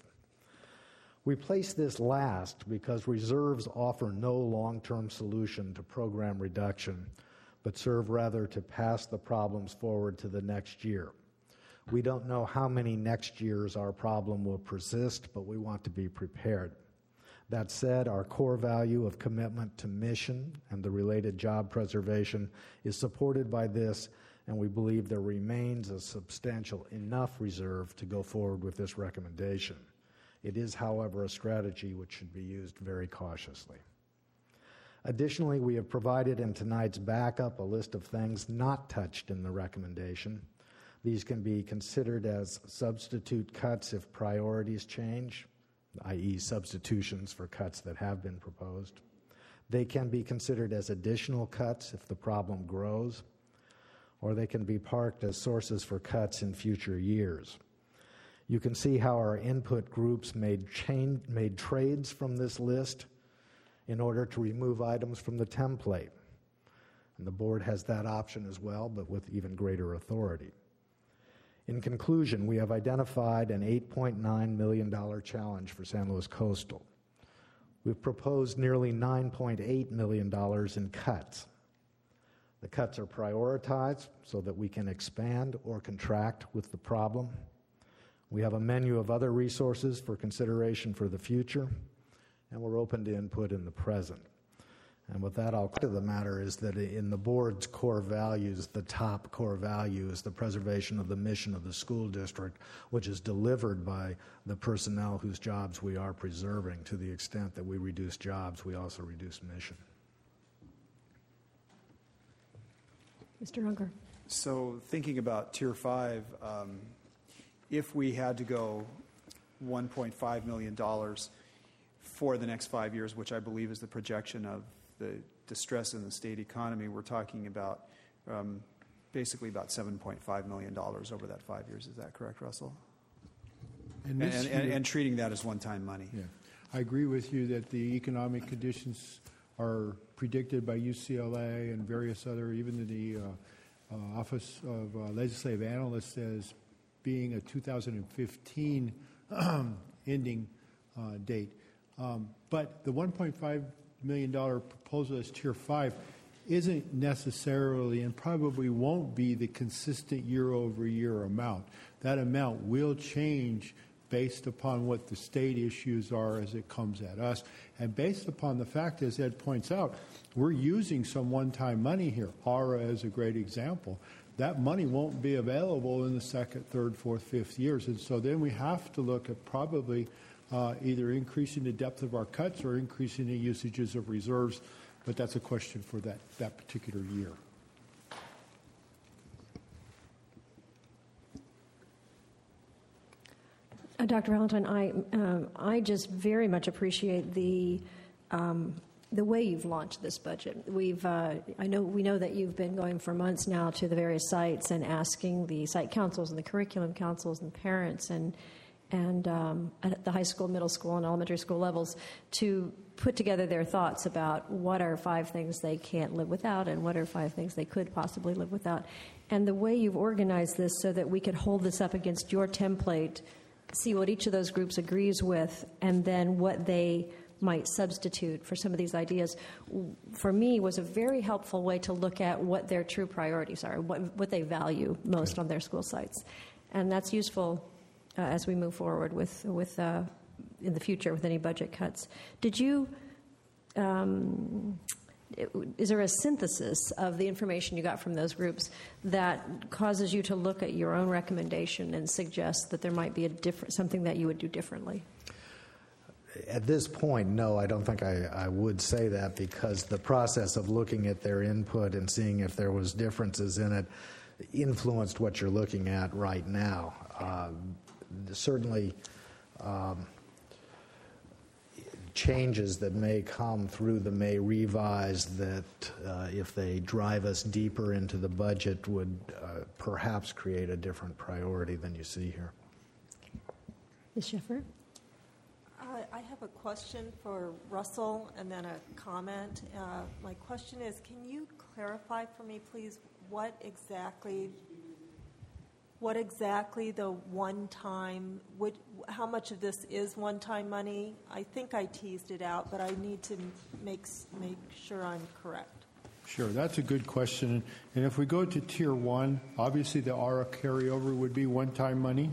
We place this last because reserves offer no long-term solution to program reduction, but serve rather to pass the problems forward to the next year. We don't know how many next years our problem will persist, but we want to be prepared. That said, our core value of commitment to mission and the related job preservation is supported by this, and we believe there remains a substantial enough reserve to go forward with this recommendation. It is, however, a strategy which should be used very cautiously. Additionally, we have provided in tonight's backup a list of things not touched in the recommendation. These can be considered as substitute cuts if priorities change, i.e. substitutions for cuts that have been proposed. They can be considered as additional cuts if the problem grows, or they can be parked as sources for cuts in future years. You can see how our input groups made trades from this list in order to remove items from the template. And the board has that option as well, but with even greater authority. In conclusion, we have identified an $8.9 million challenge for San Luis Coastal. We've proposed nearly $9.8 million in cuts. The cuts are prioritized so that we can expand or contract with the problem. We have a menu of other resources for consideration for the future, and we're open to input in the present. And with that, I'll to the matter is that in the board's core values, the top core value is the preservation of the mission of the school district, which is delivered by the personnel whose jobs we are preserving. To the extent that we reduce jobs, we also reduce mission. Mr. Unger. So thinking about Tier 5, if we had to go $1.5 million for the next 5 years, which I believe is the projection of the distress in the state economy, we're talking about basically about $7.5 million over that 5 years. Is that correct, Russell? And treating that as one-time money. Yeah. I agree with you that the economic conditions are predicted by UCLA and various other, even the Office of Legislative Analysts, as being a 2015 ending date. But the $1.5 million proposal as Tier 5 isn't necessarily and probably won't be the consistent year-over-year amount. That amount will change based upon what the state issues are as it comes at us, and based upon the fact, as Ed points out, we're using some one-time money here. ARA is a great example. That money won't be available in the second, third, fourth, fifth years, and so then we have to look at probably either increasing the depth of our cuts or increasing the usages of reserves, but that's a question for that particular year. Dr. Valentine, I just very much appreciate the way you've launched this budget. We know that you've been going for months now to the various sites and asking the site councils and the curriculum councils and parents and at the high school, middle school, and elementary school levels to put together their thoughts about what are 5 things they can't live without and what are 5 things they could possibly live without. And the way you've organized this so that we could hold this up against your template, see what each of those groups agrees with, and then what they might substitute for some of these ideas, for me, was a very helpful way to look at what their true priorities are, what they value most on their school sites. And that's useful as we move forward with in the future with any budget cuts. Did you, is there a synthesis of the information you got from those groups that causes you to look at your own recommendation and suggest that there might be something that you would do differently? At this point, no, I don't think I would say that, because the process of looking at their input and seeing if there was differences in it influenced what you're looking at right now. Certainly, changes that may come through the May revise that, if they drive us deeper into the budget, would perhaps create a different priority than you see here. Ms. Schiffer? I have a question for Russell and then a comment. My question is, can you clarify for me, please, what exactly the one-time, how much of this is one-time money? I think I teased it out, but I need to make sure I'm correct. Sure, that's a good question. And if we go to Tier 1, obviously the ARA carryover would be one-time money.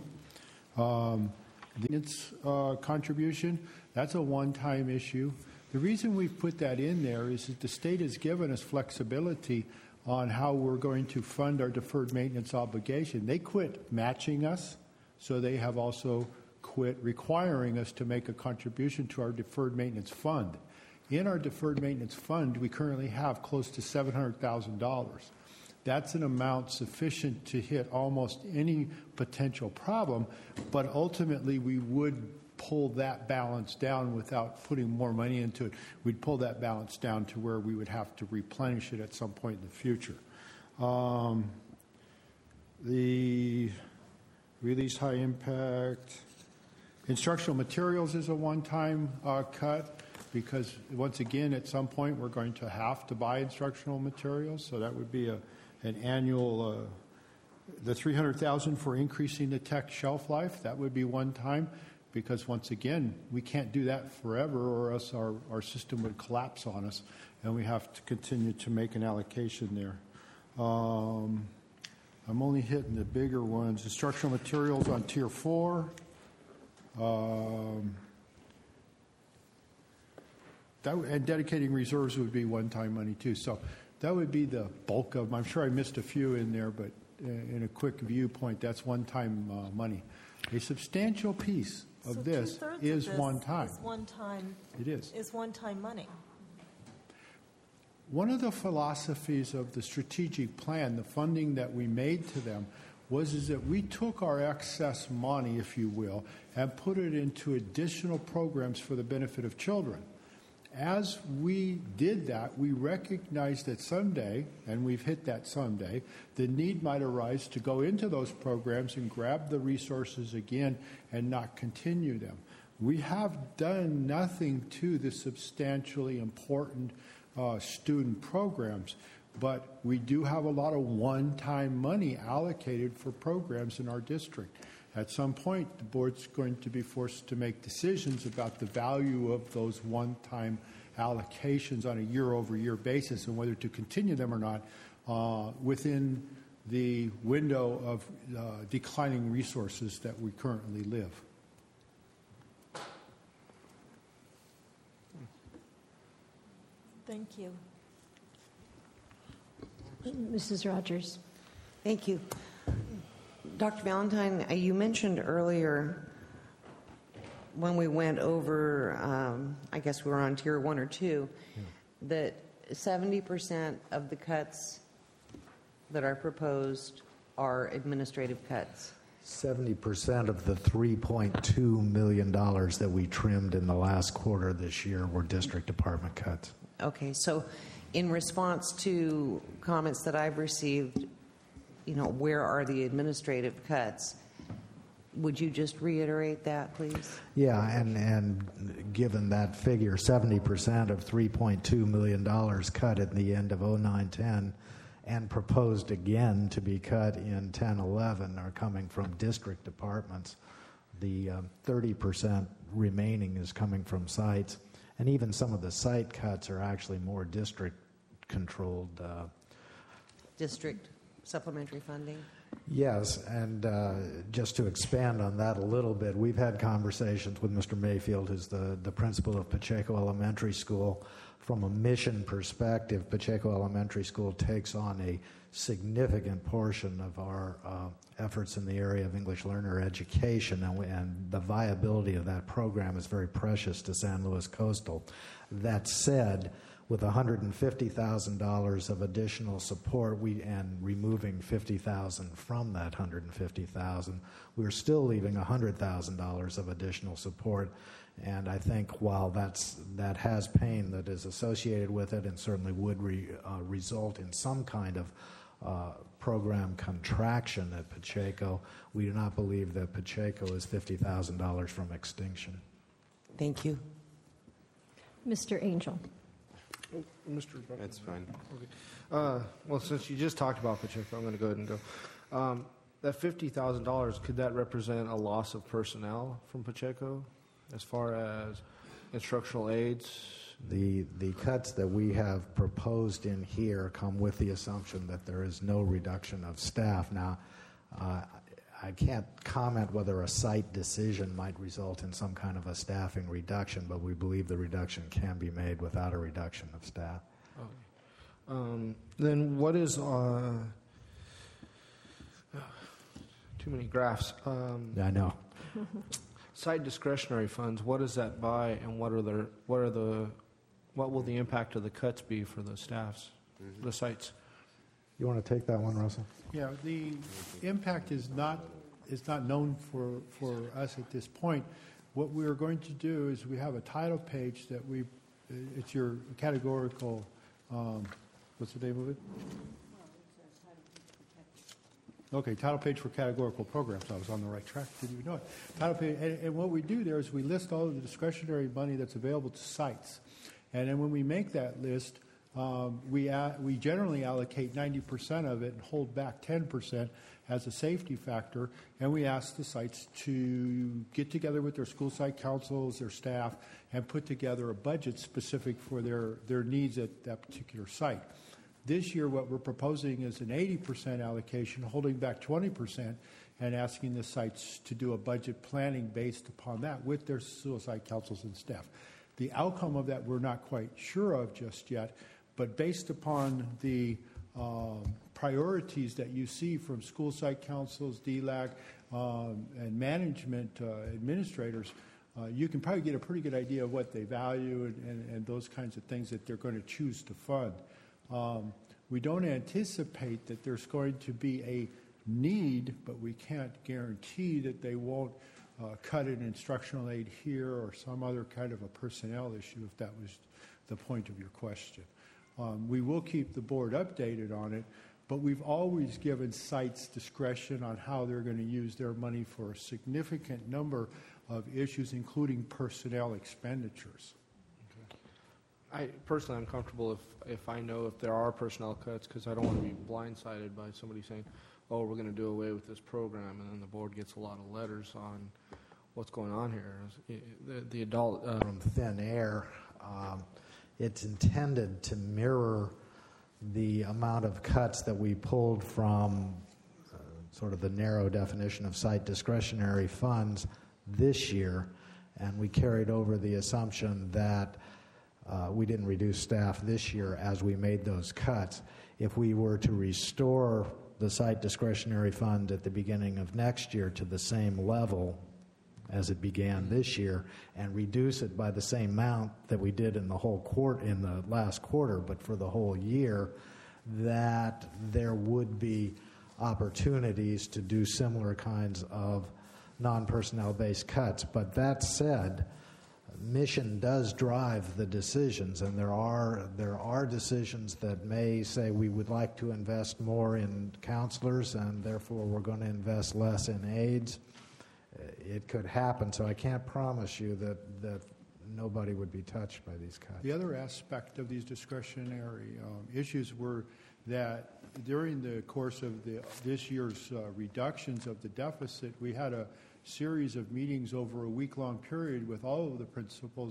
Its contribution, that's a one-time issue. The reason we've put that in there is that the state has given us flexibility on how we're going to fund our deferred maintenance obligation. They quit matching us, so they have also quit requiring us to make a contribution to our deferred maintenance fund. In our deferred maintenance fund, we currently have close to $700,000. That's an amount sufficient to hit almost any potential problem, but ultimately we would pull that balance down without putting more money into it. We'd pull that balance down to where we would have to replenish it at some point in the future. The release high impact instructional materials is a one-time cut, because once again at some point we're going to have to buy instructional materials, so that would be an annual, the $300,000 for increasing the tech shelf life, that would be one time, because once again, we can't do that forever or else our system would collapse on us, and we have to continue to make an allocation there. I'm only hitting the bigger ones. Instructional materials on Tier 4. And dedicating reserves would be one-time money too. So that would be the bulk of them. I'm sure I missed a few in there, but in a quick viewpoint, that's one-time money. A substantial piece of this is one-time. It is. Is one-time money. One of the philosophies of the strategic plan, the funding that we made to them, is that we took our excess money, if you will, and put it into additional programs for the benefit of children. As we did that, we recognized that someday, and we've hit that someday, the need might arise to go into those programs and grab the resources again and not continue them. We have done nothing to the substantially important student programs, but we do have a lot of one-time money allocated for programs in our district. At some point, the board's going to be forced to make decisions about the value of those one-time allocations on a year-over-year basis and whether to continue them or not within the window of declining resources that we currently live. Thank you. Mrs. Rogers. Thank you. Dr. Valentine, you mentioned earlier when we went over, I guess we were on Tier 1 or 2, that 70% of the cuts that are proposed are administrative cuts. 70% of the $3.2 million that we trimmed in the last quarter this year were district department cuts. Okay, so in response to comments that I've received, where are the administrative cuts? Would you just reiterate that, please? Yeah, and given that figure, 70% of $3.2 million cut at the end of 09-10 and proposed again to be cut in 10-11 are coming from district departments. The 30% remaining is coming from sites. And even some of the site cuts are actually more district-controlled. District supplementary funding? Yes, and just to expand on that a little bit, we've had conversations with Mr. Mayfield, who's the principal of Pacheco Elementary School. From a mission perspective, Pacheco Elementary School takes on a significant portion of our efforts in the area of English learner education, and the viability of that program is very precious to San Luis Coastal. That said, with $150,000 of additional support, and removing $50,000 from that $150,000, we're still leaving $100,000 of additional support. And I think while that has pain that is associated with it, and certainly would result in some kind of program contraction at Pacheco, we do not believe that Pacheco is $50,000 from extinction. Thank you. Mr. Angel. Oh, Mr. That's fine. Okay. Well, since you just talked about Pacheco, I'm going to go ahead and go. That $50,000, could that represent a loss of personnel from Pacheco as far as instructional aides? The cuts that we have proposed in here come with the assumption that there is no reduction of staff. Now, I can't comment whether a site decision might result in some kind of a staffing reduction, but we believe the reduction can be made without a reduction of staff. Okay. Then what is too many graphs? I know. Site discretionary funds. What does that buy, and what will the impact of the cuts be for the staffs, the sites? You want to take that one, Russell? Yeah, the impact is not known for us at this point. What we're going to do is we have a title page that it's your categorical, what's the name of it? Okay, title page for categorical programs. I was on the right track. Didn't even know it. Title page, and what we do there is we list all of the discretionary money that's available to sites. And then when we make that list, we generally allocate 90% of it and hold back 10% as a safety factor, and we ask the sites to get together with their school site councils, their staff, and put together a budget specific for their needs at that particular site. This year, what we're proposing is an 80% allocation, holding back 20%, and asking the sites to do a budget planning based upon that with their school site councils and staff. The outcome of that we're not quite sure of just yet, but based upon the priorities that you see from school site councils, DLAC, and management administrators, you can probably get a pretty good idea of what they value and those kinds of things that they're going to choose to fund. We don't anticipate that there's going to be a need, but we can't guarantee that they won't cut an instructional aid here or some other kind of a personnel issue, if that was the point of your question. We will keep the board updated on it, but we've always given sites discretion on how they're going to use their money for a significant number of issues, including personnel expenditures. I personally, I'm comfortable if I know if there are personnel cuts, because I don't want to be blindsided by somebody saying, "Oh, we're going to do away with this program," and then the board gets a lot of letters on what's going on here. The adult from thin air. It's intended to mirror the amount of cuts that we pulled from sort of the narrow definition of site discretionary funds this year, and we carried over the assumption that we didn't reduce staff this year as we made those cuts. If we were to restore the site discretionary fund at the beginning of next year to the same level as it began this year and reduce it by the same amount that we did in the in the last quarter, but for the whole year, that there would be opportunities to do similar kinds of non-personnel based cuts. But that said, mission does drive the decisions, and there are decisions that may say we would like to invest more in counselors and therefore we're going to invest less in aides. It could happen, so I can't promise you that nobody would be touched by these cuts. The other aspect of these discretionary issues were that during the course of this year's reductions of the deficit, we had a series of meetings over a week-long period with all of the principals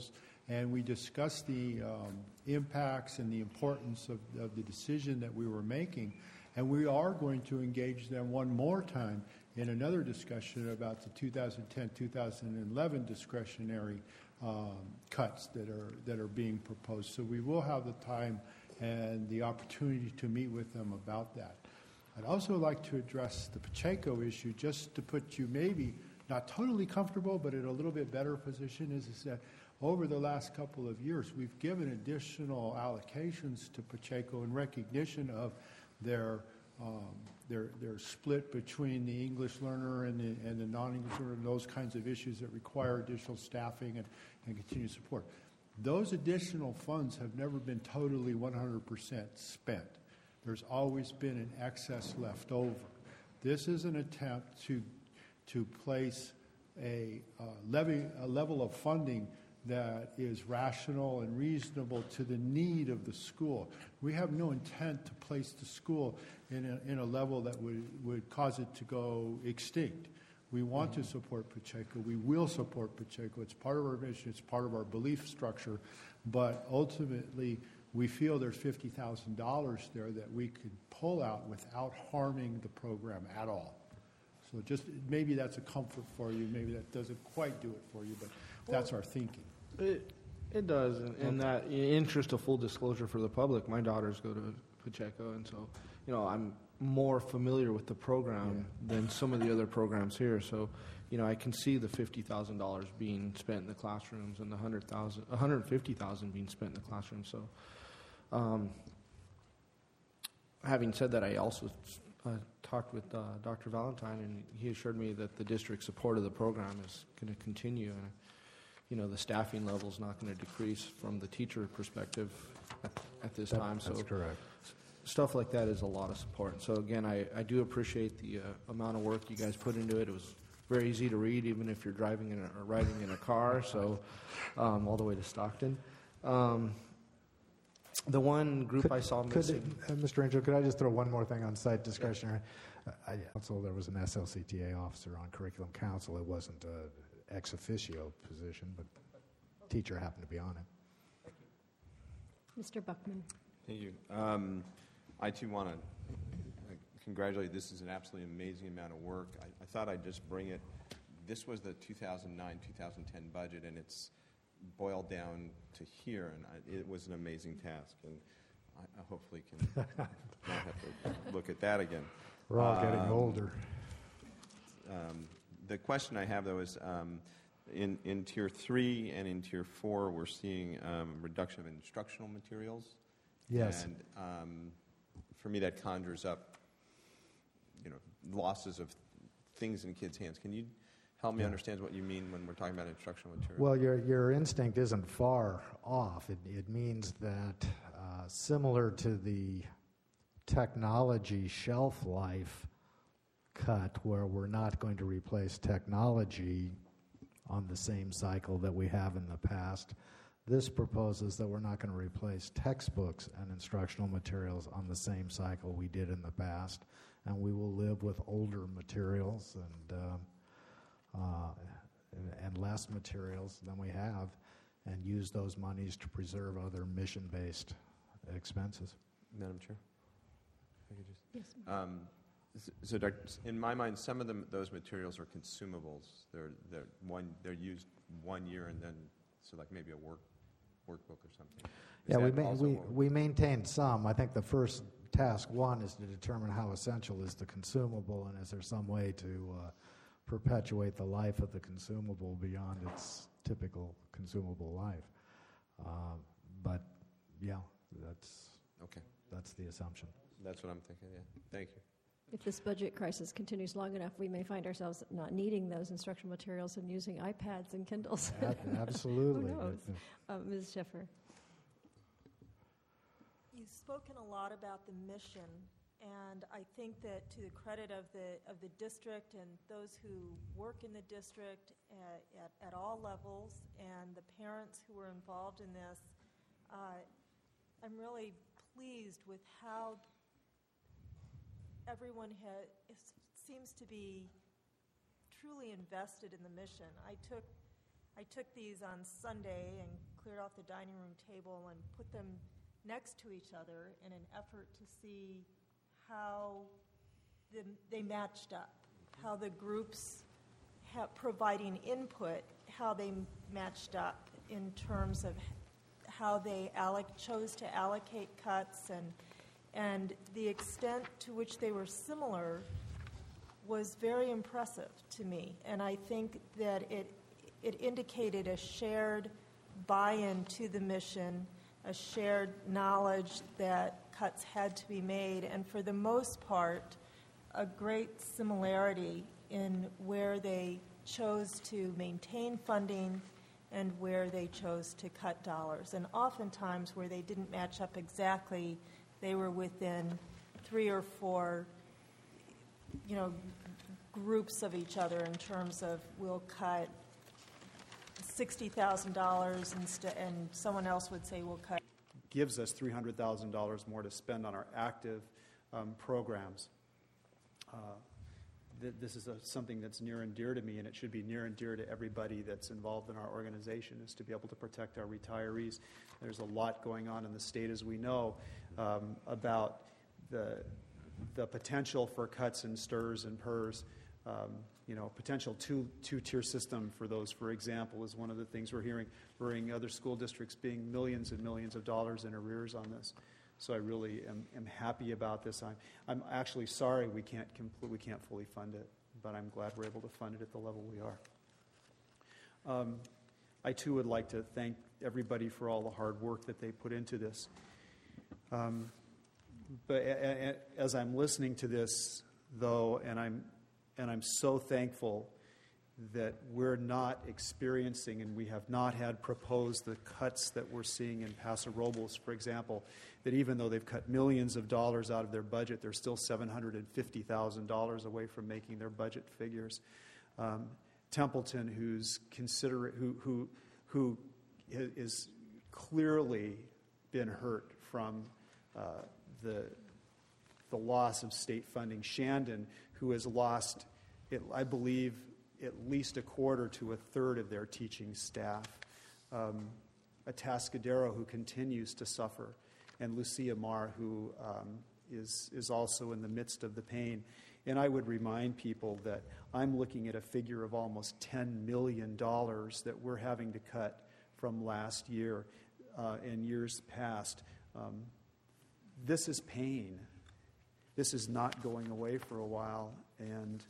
and we discussed the impacts and the importance of the decision that we were making. And we are going to engage them one more time in another discussion about the 2010-2011 discretionary cuts that are being proposed. So we will have the time and the opportunity to meet with them about that. I'd also like to address the Pacheco issue, just to put you maybe not totally comfortable, but in a little bit better position, is that over the last couple of years, we've given additional allocations to Pacheco in recognition of their split between the English learner and the non-English learner, and those kinds of issues that require additional staffing and continued support. Those additional funds have never been totally 100% spent. There's always been an excess left over. This is an attempt to place a level of funding that is rational and reasonable to the need of the school. We have no intent to place the school in a level that would cause it to go extinct. We want to support Pacheco. We will support Pacheco. It's part of our mission. It's part of our belief structure. But ultimately, we feel there's $50,000 there that we could pull out without harming the program at all. So just maybe that's a comfort for you. Maybe that doesn't quite do it for you, but that's our thinking. It does. In that in interest of full disclosure for the public, my daughters go to Pacheco, and so I'm more familiar with the program than some of the other programs here. So I can see the $50,000 being spent in the classrooms and the $150,000 being spent in the classrooms. So, having said that, I also talked with Dr. Valentine, and he assured me that the district's support of the program is going to continue, and the staffing level is not going to decrease from the teacher perspective at this time. That's correct. Stuff like that is a lot of support. So again, I do appreciate the amount of work you guys put into it. It was very easy to read, even if you're driving or riding in a car. So all the way to Stockton. The one group I saw missing. Mr. Angel, could I just throw one more thing on site discretionary? Also, there was an SLCTA officer on curriculum council. It wasn't an ex officio position, but teacher happened to be on it. Mr. Buckman. Thank you. I too want to congratulate. This is an absolutely amazing amount of work. I thought I'd just bring it. This was the 2009-2010 budget, and it's boiled down to here, and it was an amazing task, and I hopefully can not have to look at that again. We're all getting older. The question I have, though, is in Tier 3 and in Tier 4, we're seeing reduction of instructional materials. Yes. And for me, that conjures up, losses of things in kids' hands. Can you help me understand what you mean when we're talking about instructional materials? Well, your instinct isn't far off. It means that similar to the technology shelf life cut, where we're not going to replace technology on the same cycle that we have in the past, this proposes that we're not going to replace textbooks and instructional materials on the same cycle we did in the past, and we will live with older materials and less materials than we have, and use those monies to preserve other mission-based expenses. Madam Chair? If I could just, yes. So, in my mind, some of those materials are consumables. They're used 1 year, and then like maybe a workbook or something. We maintain some. I think the first task one is to determine how essential is the consumable, and is there some way to perpetuate the life of the consumable beyond its typical consumable life. But that's the assumption. That's what I'm thinking. Yeah, thank you. If this budget crisis continues long enough, we may find ourselves not needing those instructional materials and using iPads and Kindles. Absolutely. Who knows? Ms. Schiffer. You've spoken a lot about the mission, and I think that to the credit of the district and those who work in the district at all levels and the parents who were involved in this, I'm really pleased with how everyone seems to be truly invested in the mission. I took these on Sunday and cleared off the dining room table and put them next to each other in an effort to see how they matched up, how the groups providing input, how they matched up in terms of how they chose to allocate cuts, and the extent to which they were similar was very impressive to me. And I think that it indicated a shared buy-in to the mission, a shared knowledge that cuts had to be made, and for the most part, a great similarity in where they chose to maintain funding and where they chose to cut dollars. And oftentimes where they didn't match up exactly, they were within 3 or 4, groups of each other in terms of we'll cut $60,000 and someone else would say we'll cut. Gives us $300,000 more to spend on our active programs. This is something that's near and dear to me, and it should be near and dear to everybody that's involved in our organization, is to be able to protect our retirees. There's a lot going on in the state, as we know, about the potential for cuts in STRS and PERS. Potential two-tier system for those, for example, is one of the things we're hearing other school districts being millions and millions of dollars in arrears on this. So I really am happy about this. I'm actually sorry we can't fully fund it, but I'm glad we're able to fund it at the level we are. I too would like to thank everybody for all the hard work that they put into this. But as I'm listening to this, though, and I'm so thankful that we're not experiencing and we have not had proposed the cuts that we're seeing in Paso Robles, for example, that even though they've cut millions of dollars out of their budget, they're still $750,000 away from making their budget figures. Templeton, who is clearly been hurt from the loss of state funding. Shandon, who has lost, I believe, at least a quarter to a third of their teaching staff. Atascadero, who continues to suffer, and Lucia Mar, who is also in the midst of the pain. And I would remind people that I'm looking at a figure of almost $10 million that we're having to cut from last year and years past. This is pain. This is not going away for a while, and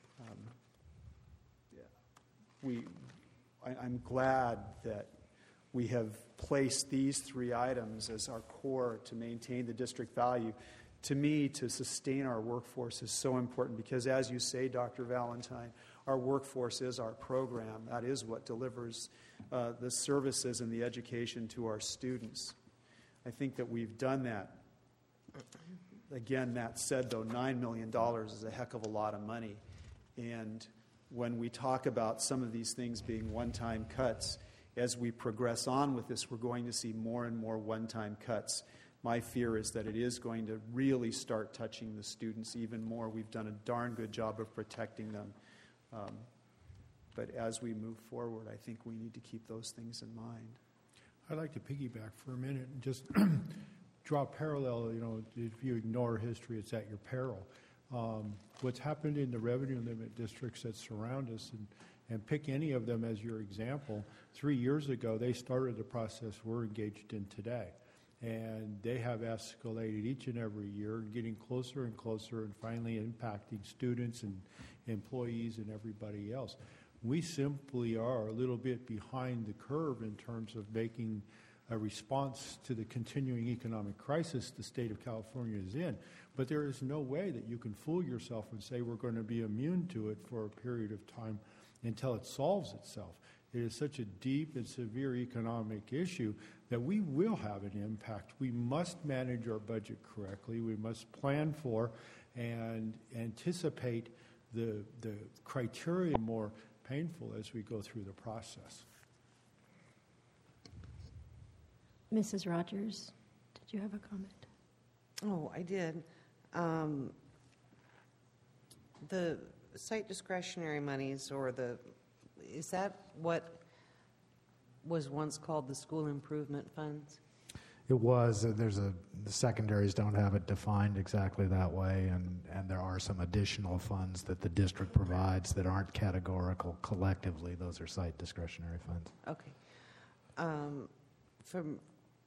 I'm glad that we have placed these 3 items as our core to maintain the district value. To me, to sustain our workforce is so important because, as you say, Dr. Valentine, our workforce is our program. That is what delivers the services and the education to our students. I think that we've done that. Again, that said, though, $9 million is a heck of a lot of money. And when we talk about some of these things being one-time cuts, as we progress on with this, we're going to see more and more one-time cuts. My fear is that it is going to really start touching the students even more. We've done a darn good job of protecting them. But as we move forward, I think we need to keep those things in mind. I'd like to piggyback for a minute and just draw a parallel. If you ignore history, it's at your peril. What's happened in the revenue limit districts that surround us, and pick any of them as your example, 3 years ago they started the process we're engaged in today. And they have escalated each and every year, getting closer and closer, and finally impacting students and employees and everybody else. We simply are a little bit behind the curve in terms of making a response to the continuing economic crisis the state of California is in. But there is no way that you can fool yourself and say we're going to be immune to it for a period of time until it solves itself. It is such a deep and severe economic issue that we will have an impact. We must manage our budget correctly. We must plan for and anticipate the criteria more painful as we go through the process. Mrs. Rogers, did you have a comment? Oh, I did. The site discretionary monies, is that what was once called the school improvement funds? It was. The secondaries don't have it defined exactly that way, and there are some additional funds that the district provides that aren't categorical collectively. Those are site discretionary funds. Okay. From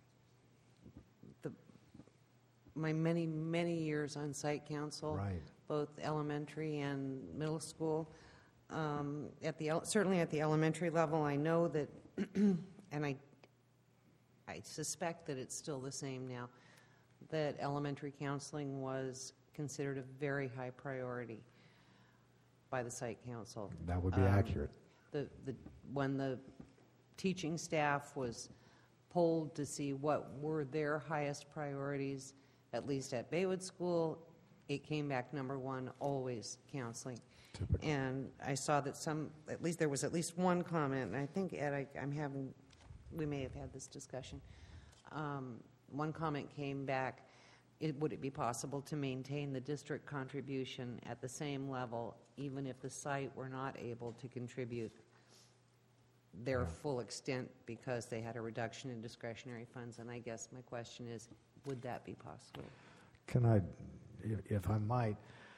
my many, many years on site council, right, both elementary and middle school, certainly at the elementary level, I know that, and I suspect that it's still the same now, that elementary counseling was considered a very high priority by the site council. That would be accurate. When the teaching staff was polled to see what were their highest priorities, at least at Baywood School, it came back number one, always counseling. Typical. And I saw that there was at least one comment, and I think, Ed, we may have had this discussion. One comment came back, would it be possible to maintain the district contribution at the same level, even if the site were not able to contribute their full extent because they had a reduction in discretionary funds? And I guess my question is, would that be possible? Can I, if I might,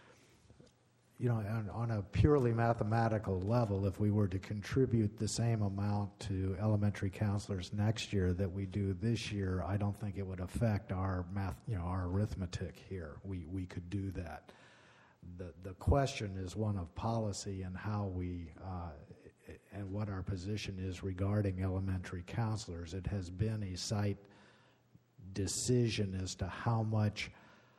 on a purely mathematical level, if we were to contribute the same amount to elementary counselors next year that we do this year, I don't think it would affect our math, our arithmetic here. We could do that. The question is one of policy and how we and what our position is regarding elementary counselors. It has been a site decision as to how much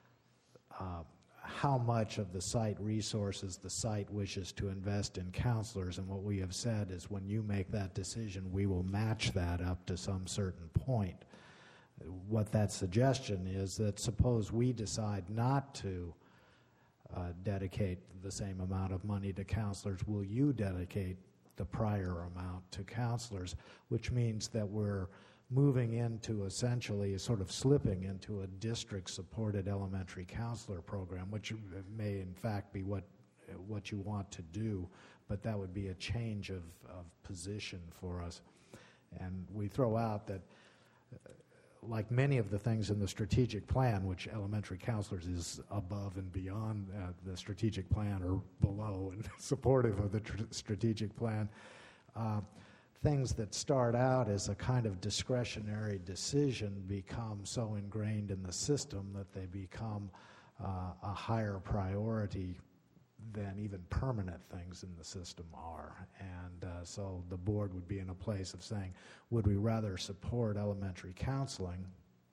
of the site resources the site wishes to invest in counselors, and what we have said is when you make that decision, we will match that up to some certain point. What that suggestion is that suppose we decide not to dedicate the same amount of money to counselors, will you dedicate the prior amount to counselors, which means that we're moving into essentially sort of slipping into a district-supported elementary counselor program, which may in fact be what you want to do, but that would be a change of position for us. And we throw out that, like many of the things in the strategic plan, which elementary counselors is above and beyond the strategic plan or below and supportive of the strategic plan, things that start out as a kind of discretionary decision become so ingrained in the system that they become a higher priority than even permanent things in the system are. And so the board would be in a place of saying, would we rather support elementary counseling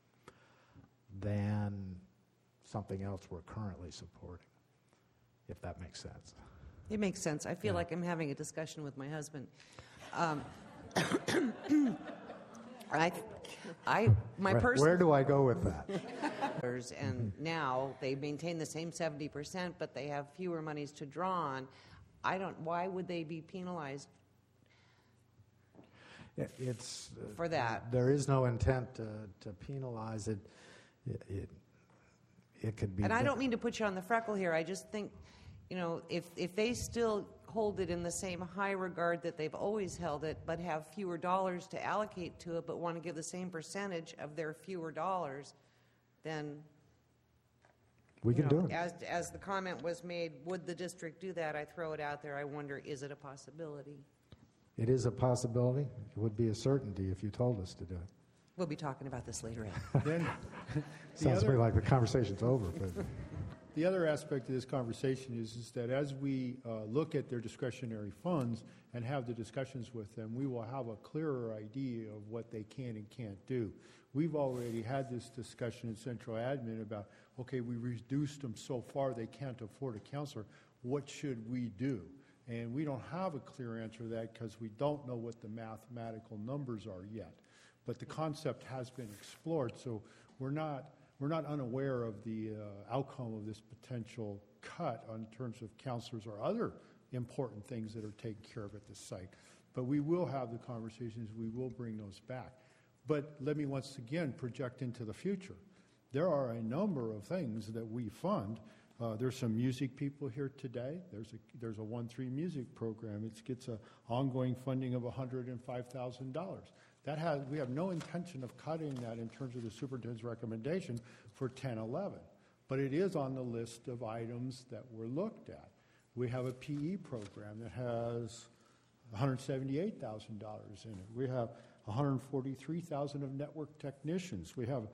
than something else we're currently supporting, if that makes sense. It makes sense. I feel like I'm having a discussion with my husband. Where do I go with that? And now they maintain the same 70%, but they have fewer monies to draw on. Why would they be penalized for that? There is no intent to penalize it. It could be. And I don't mean to put you on the freckle here. I just think, if they still hold it in the same high regard that they've always held it, but have fewer dollars to allocate to it, but want to give the same percentage of their fewer dollars, then we can do it. As the comment was made, would the district do that? I throw it out there. I wonder, is it a possibility? It is a possibility. It would be a certainty if you told us to do it. We'll be talking about this later. Sounds to me like the conversation's over. But the other aspect of this conversation is that as we look at their discretionary funds and have the discussions with them, we will have a clearer idea of what they can and can't do. We've already had this discussion in central admin about, okay, we reduced them so far they can't afford a counselor. What should we do? And we don't have a clear answer to that because we don't know what the mathematical numbers are yet. But the concept has been explored, so we're not unaware of the outcome of this potential cut in terms of counselors or other important things that are taken care of at the site. But we will have the conversations. We will bring those back. But let me once again project into the future. There are a number of things that we fund There's some music people here today. There's a 1-3 music program. It gets an ongoing funding of $105,000. We have no intention of cutting that in terms of the superintendent's recommendation for 10-11, but it is on the list of items that were looked at. We have a PE program that has $178,000 in it. We have $143,000 of network technicians. We have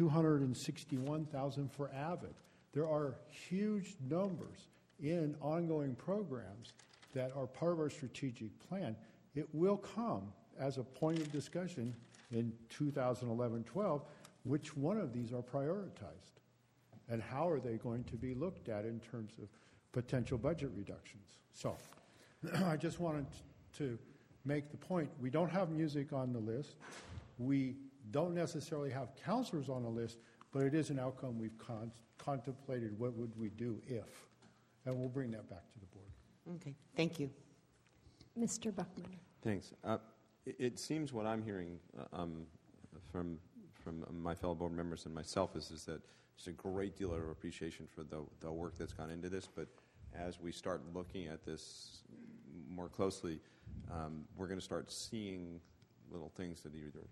$261,000 for Avid. There are huge numbers in ongoing programs that are part of our strategic plan. It will come as a point of discussion in 2011-12, which one of these are prioritized and how are they going to be looked at in terms of potential budget reductions. So I just wanted to make the point, we don't have music on the list. We don't necessarily have counselors on the list, but it is an outcome we've contemplated. What would we do if? And we'll bring that back to the board. Okay, thank you. Mr. Buckman. Thanks. It seems what I'm hearing from my fellow board members and myself is that there's a great deal of appreciation for the work that's gone into this, but as we start looking at this more closely, we're going to start seeing little things that either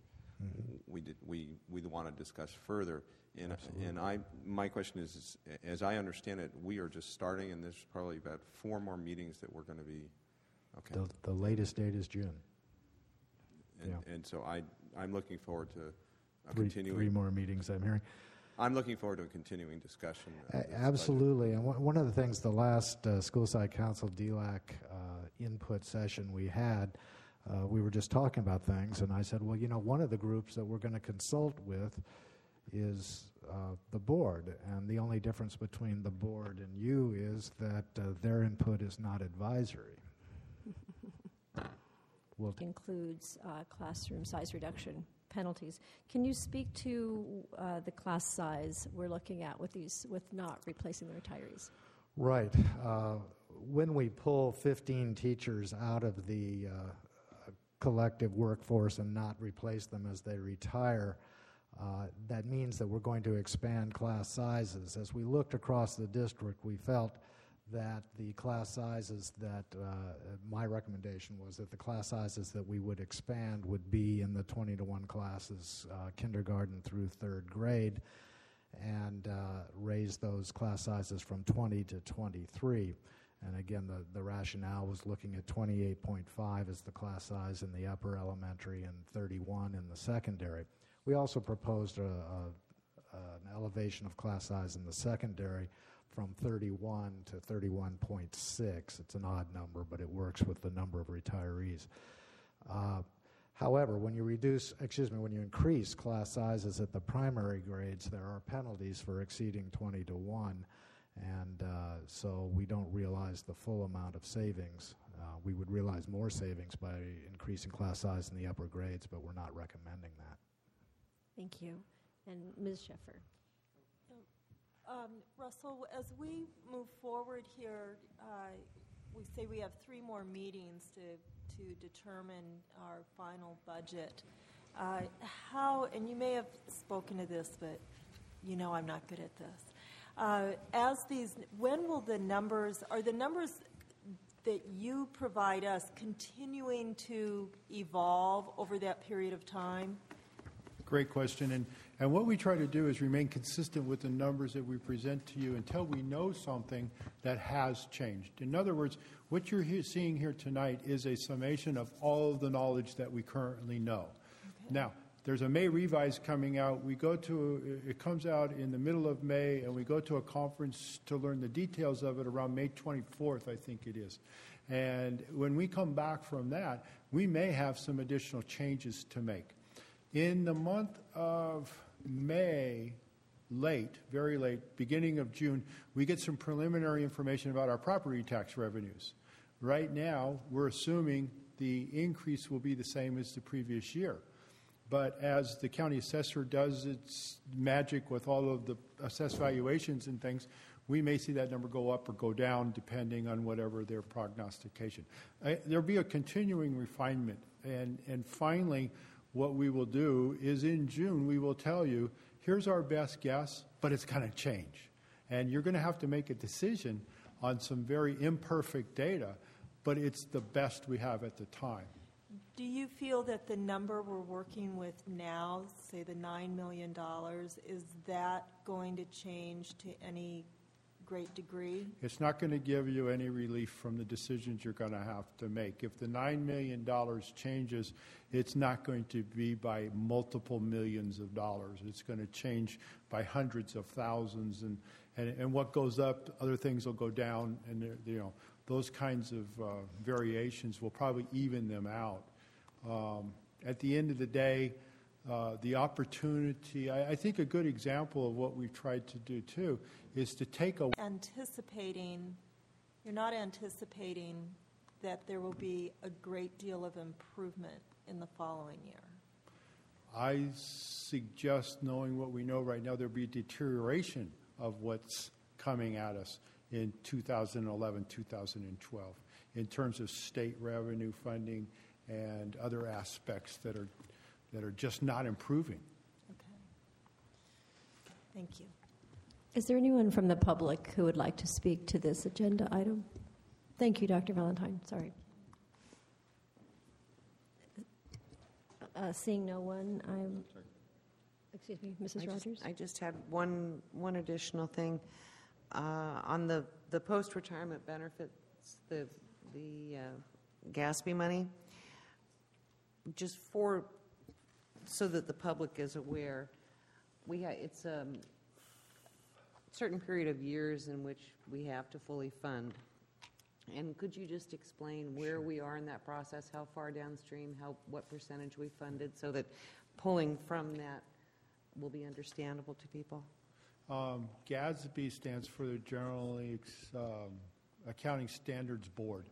we want to discuss further. And my question is, as I understand it, we are just starting, and there's probably about 4 more meetings that we're going to be. Okay. The latest date is June. And so I'm looking forward to a continuing. 3 more meetings, I'm hearing. I'm looking forward to a continuing discussion. Absolutely. And one of the things, the last School Site Council DLAC input session we had, we were just talking about things, and I said, well, one of the groups that we're going to consult with is the board, and the only difference between the board and you is that their input is not advisory. Includes classroom size reduction penalties. Can you speak to the class size we're looking at with not replacing the retirees? Right. When we pull 15 teachers out of the collective workforce and not replace them as they retire, that means that we're going to expand class sizes. As we looked across the district, we felt that the class sizes that my recommendation was that the class sizes that we would expand would be in the 20-to-1 classes, kindergarten through 3rd grade, and raise those class sizes from 20 to 23. And again, the rationale was looking at 28.5 as the class size in the upper elementary and 31 in the secondary. We also proposed an elevation of class size in the secondary from 31 to 31.6. It's an odd number, but it works with the number of retirees. However, when you increase class sizes at the primary grades, there are penalties for exceeding 20 to 1, and so we don't realize the full amount of savings. We would realize more savings by increasing class size in the upper grades, but we're not recommending that. Thank you. And Ms. Sheffer. Russell, as we move forward here, we say we have 3 more meetings to determine our final budget. And you may have spoken to this, but I'm not good at this. When will are the numbers that you provide us continuing to evolve over that period of time? Great question. And what we try to do is remain consistent with the numbers that we present to you until we know something that has changed. In other words, what you're seeing here tonight is a summation of all of the knowledge that we currently know. Okay. Now, there's a May revise coming out. It comes out in the middle of May, and we go to a conference to learn the details of it around May 24th, I think it is. And when we come back from that, we may have some additional changes to make. In the month of May, very late, beginning of June, we get some preliminary information about our property tax revenues. Right now, we're assuming the increase will be the same as the previous year. But as the county assessor does its magic with all of the assessed valuations and things, we may see that number go up or go down depending on whatever their prognostication. There'll be a continuing refinement. And finally, what we will do is in June, we will tell you, here's our best guess, but it's going to change. And you're going to have to make a decision on some very imperfect data, but it's the best we have at the time. Do you feel that the number we're working with now, say the $9 million, is that going to change to any great degree? It's not going to give you any relief from the decisions you're going to have to make. If the $9 million changes, it's not going to be by multiple millions of dollars. It's going to change by hundreds of thousands, and what goes up, other things will go down, and those kinds of variations will probably even them out. At the end of the day, the opportunity, I think a good example of what we've tried to do too is to take a... You're not anticipating that there will be a great deal of improvement in the following year. I suggest, knowing what we know right now, there'll be a deterioration of what's coming at us in 2011, 2012, in terms of state revenue funding and other aspects that are just not improving. Okay. Thank you. Is there anyone from the public who would like to speak to this agenda item? Thank you, Dr. Valentine. Sorry. Seeing no one, excuse me, Mrs. Rogers? I just had one additional thing. On the post-retirement benefits, the GASB money, just so that the public is aware, it's a certain period of years in which we have to fully fund. And could you just explain where we are in that process, how far downstream, what percentage we funded, so that pulling from that will be understandable to people? GASB stands for the General Accounting Standards Board,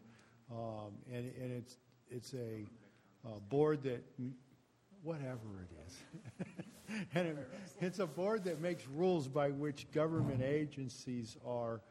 and it's a board that, whatever it is, and it's a board that makes rules by which government agencies are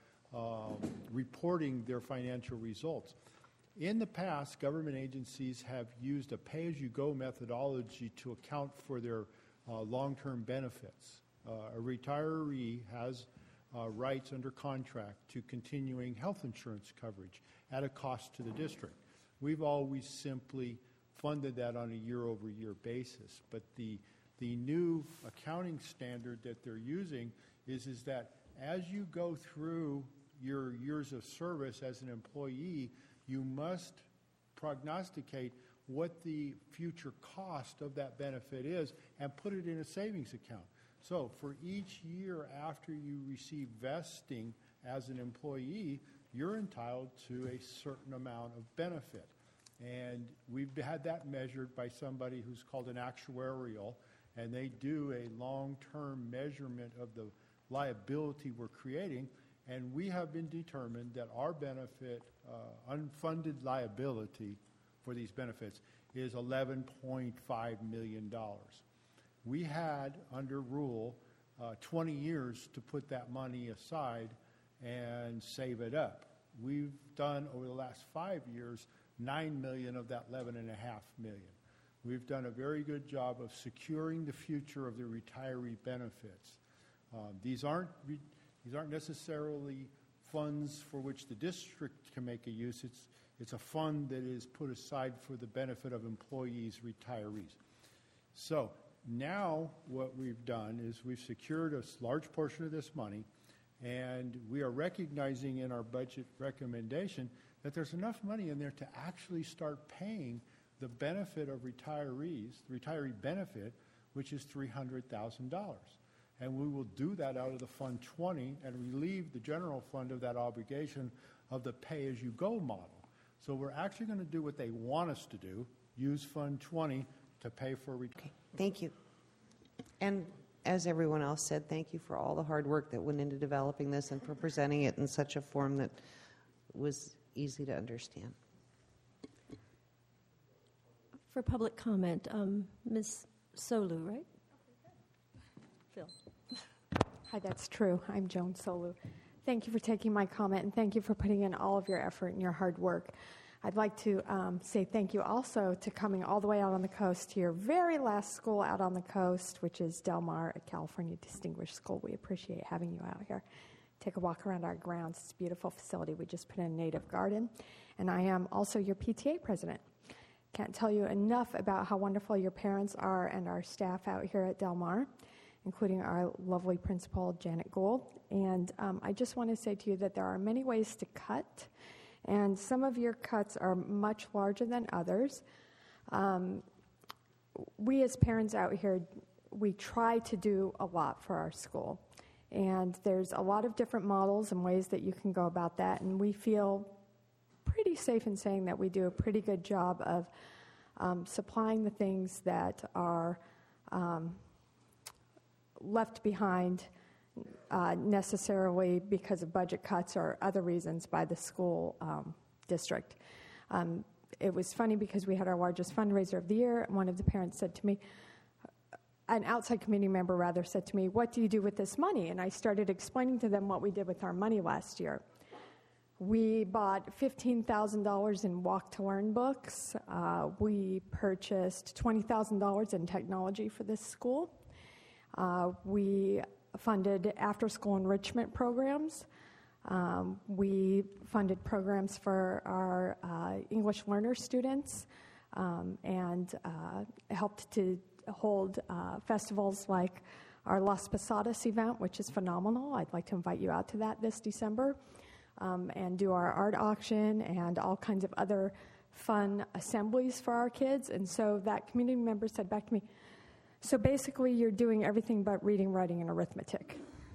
reporting their financial results. In the past, government agencies have used a pay-as-you-go methodology to account for their long-term benefits. A retiree has rights under contract to continuing health insurance coverage at a cost to the district. We've always simply funded that on a year-over-year basis, but the new accounting standard that they're using is that as you go through your years of service as an employee, you must prognosticate what the future cost of that benefit is and put it in a savings account. So for each year after you receive vesting as an employee, you're entitled to a certain amount of benefit. And we've had that measured by somebody who's called an actuarial, and they do a long-term measurement of the liability we're creating, and we have been determined that our benefit, unfunded liability for these benefits is $11.5 million. We had, under rule, 20 years to put that money aside and save it up. We've done, over the last 5 years, $9 million of that $11.5 million. We've done a very good job of securing the future of the retiree benefits. These aren't necessarily funds for which the district can make a use. It's a fund that is put aside for the benefit of employees, retirees. So now what we've done is we've secured a large portion of this money, and we are recognizing in our budget recommendation that there's enough money in there to actually start paying the benefit of retirees, the retiree benefit, which is $300,000. And we will do that out of the Fund 20 and relieve the general fund of that obligation of the pay-as-you-go model. So we're actually going to do what they want us to do, use Fund 20 to pay for retirement. Okay, thank you. And as everyone else said, thank you for all the hard work that went into developing this and for presenting it in such a form that was easy to understand. For public comment, Ms. Solu, right? Phil. Hi, that's true. I'm Joan Solu. Thank you for taking my comment, and thank you for putting in all of your effort and your hard work. I'd like to say thank you also to coming all the way out on the coast to your very last school out on the coast, which is Del Mar, a California Distinguished School. We appreciate having you out here. take a walk around our grounds. It's a beautiful facility. We just put in a native garden. And I am also your PTA president. Can't tell you enough about how wonderful your parents are and our staff out here at Del Mar, including our lovely principal, Janet Gould. And I just want to say to you that there are many ways to cut, and some of your cuts are much larger than others. We as parents out here, we try to do a lot for our school. And there's a lot of different models and ways that you can go about that, and we feel pretty safe in saying that we do a pretty good job of supplying the things that are left behind necessarily because of budget cuts or other reasons by the school district. It was funny because we had our largest fundraiser of the year, and one of the parents said to me, an outside committee member rather said to me, "What do you do with this money?" And I started explaining to them what we did with our money last year. We bought $15,000 in walk-to-learn books. We purchased $20,000 in technology for this school. We funded after-school enrichment programs. We funded programs for our English learner students and helped to hold festivals like our Las Posadas event, which is phenomenal. I'd like to invite you out to that this December. And do our art auction and all kinds of other fun assemblies for our kids. And so that community member said back to me, "So basically you're doing everything but reading, writing, and arithmetic."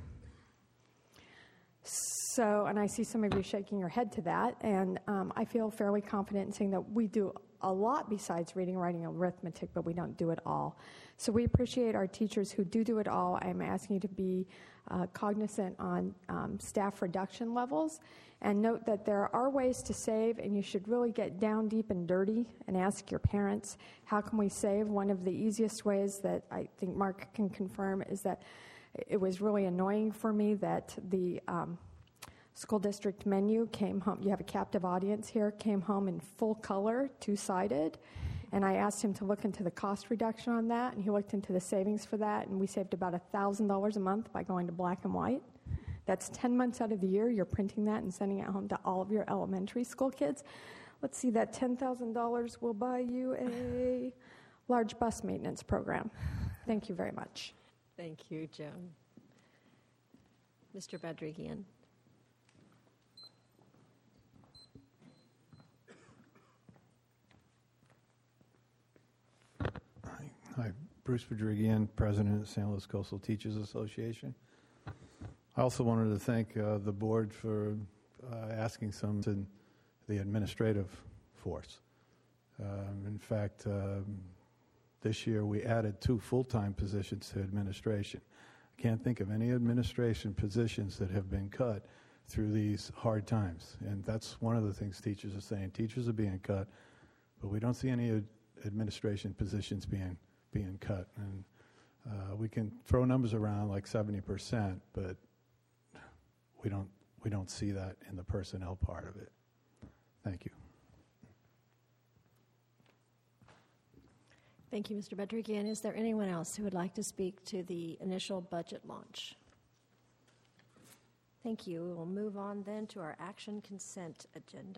So, and I see some of you shaking your head to that, and I feel fairly confident in saying that we do a lot besides reading, writing, and arithmetic, but we don't do it all. So we appreciate our teachers who do it all. I'm asking you to be cognizant on staff reduction levels, and note that there are ways to save, and you should really get down deep and dirty and ask your parents, how can we save? One of the easiest ways that I think Mark can confirm is that it was really annoying for me that the school district menu came home. You have a captive audience here, came home in full color, two-sided. And I asked him to look into the cost reduction on that, and he looked into the savings for that, and we saved about $1,000 a month by going to black and white. That's 10 months out of the year. You're printing that and sending it home to all of your elementary school kids. Let's see, that $10,000 will buy you a large bus maintenance program. Thank you very much. Thank you, Joan. Mr. Badrigian. Hi, Bruce Badrigian, President of St. Louis Coastal Teachers Association. I also wanted to thank the board for asking some to the administrative force. In fact, this year we added 2 full-time positions to administration. I can't think of any administration positions that have been cut through these hard times. And that's one of the things teachers are saying. Teachers are being cut, but we don't see any administration positions being cut. And we can throw numbers around like 70%, but we don't see that in the personnel part of it. Thank you. Thank you, Mr. Badrigian. Is there anyone else who would like to speak to the initial budget launch? Thank you. We will move on then to our action consent agenda.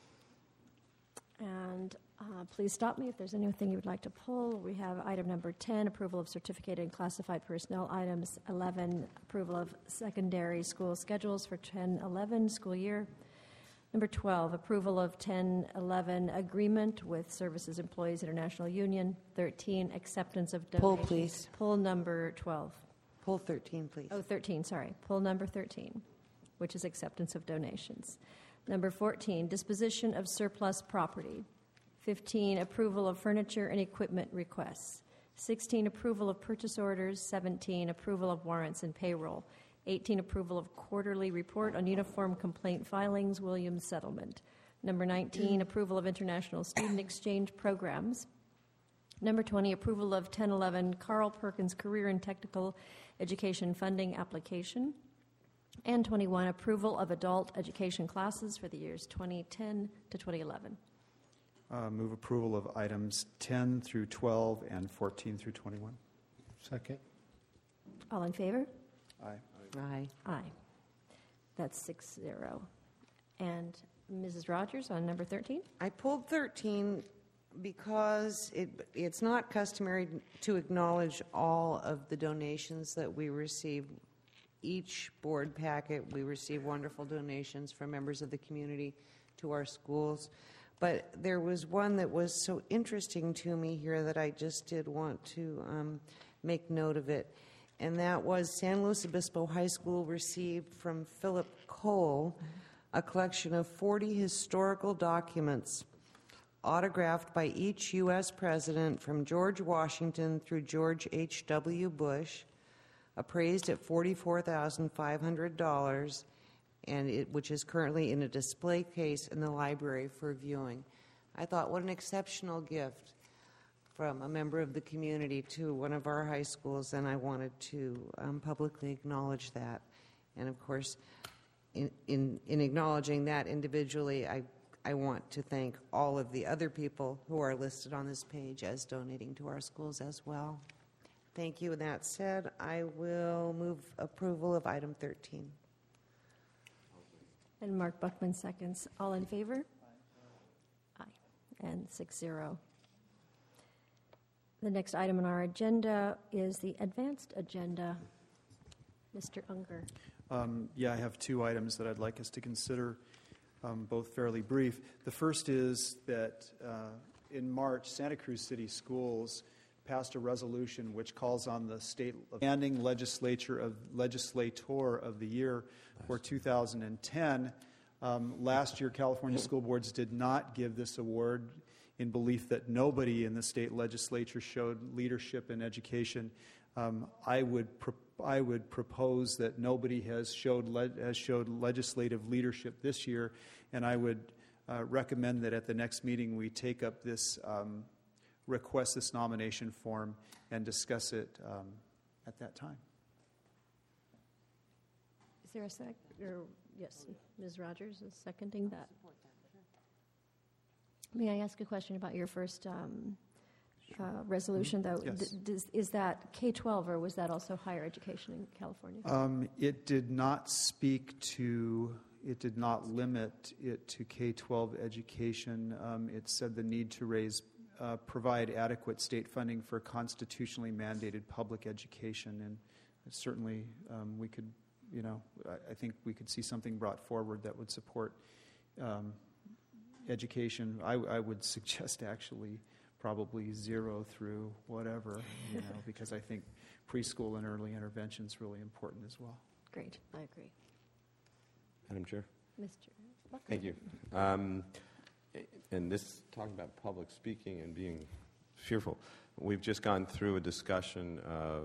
And please stop me if there's anything you would like to pull. We have item number 10, approval of certificated and classified personnel items. 11, approval of secondary school schedules for 10-11 school year. Number 12, approval of 10-11 agreement with Services Employees International Union. 13, acceptance of donations. Pull, please. Pull number 12. Pull 13, please. Oh, 13, sorry. Pull number 13, which is acceptance of donations. Number 14, disposition of surplus property. 15, approval of furniture and equipment requests. 16, approval of purchase orders. 17, approval of warrants and payroll. 18, approval of quarterly report on uniform complaint filings, Williams settlement. Number 19, approval of international student exchange programs. Number 20, approval of 10-11 Carl Perkins Career and Technical Education Funding application. And 21, approval of adult education classes for the years 2010 to 2011. Move approval of items 10 through 12 and 14 through 21. Second. All in favor? Aye. Aye. Aye. That's 6-0. And Mrs. Rogers on number 13? I pulled 13 because it's not customary to acknowledge all of the donations that we receive. Each board packet, we receive wonderful donations from members of the community to our schools. But there was one that was so interesting to me here that I just did want to make note of it. And that was San Luis Obispo High School received from Philip Cole a collection of 40 historical documents autographed by each U.S. president from George Washington through George H.W. Bush, appraised at $44,500, and which is currently in a display case in the library for viewing. I thought, what an exceptional gift from a member of the community to one of our high schools, and I wanted to publicly acknowledge that. And of course, in acknowledging that individually, I want to thank all of the other people who are listed on this page as donating to our schools as well. Thank you. With that said, I will move approval of item 13. And Mark Buckman seconds. All in favor? Aye. And 6-0. The next item on our agenda is the advanced agenda. Mr. Unger. Yeah, I have two items that I'd like us to consider, both fairly brief. The first is that in March, Santa Cruz City Schools passed a resolution which calls on the state standing legislator of the year for 2010. Last year, California school boards did not give this award in belief that nobody in the state legislature showed leadership in education. I would propose that nobody has showed legislative leadership this year, and I would recommend that at the next meeting we take up this request this nomination form and discuss it at that time. Is there a sec? Or, yes, Ms. Rogers is seconding that. May I ask a question about your first resolution, though? Yes. Is that K-12, or was that also higher education in California? It did not limit it to K-12 education. It said the need to provide adequate state funding for constitutionally mandated public education, and certainly we could, I think we could see something brought forward that would support education. I would suggest actually probably 0 through whatever, because I think preschool and early intervention is really important as well. Great, I agree. Madam Chair. Mr. Buckman. Thank you. And this, talking about public speaking and being fearful, we've just gone through a discussion of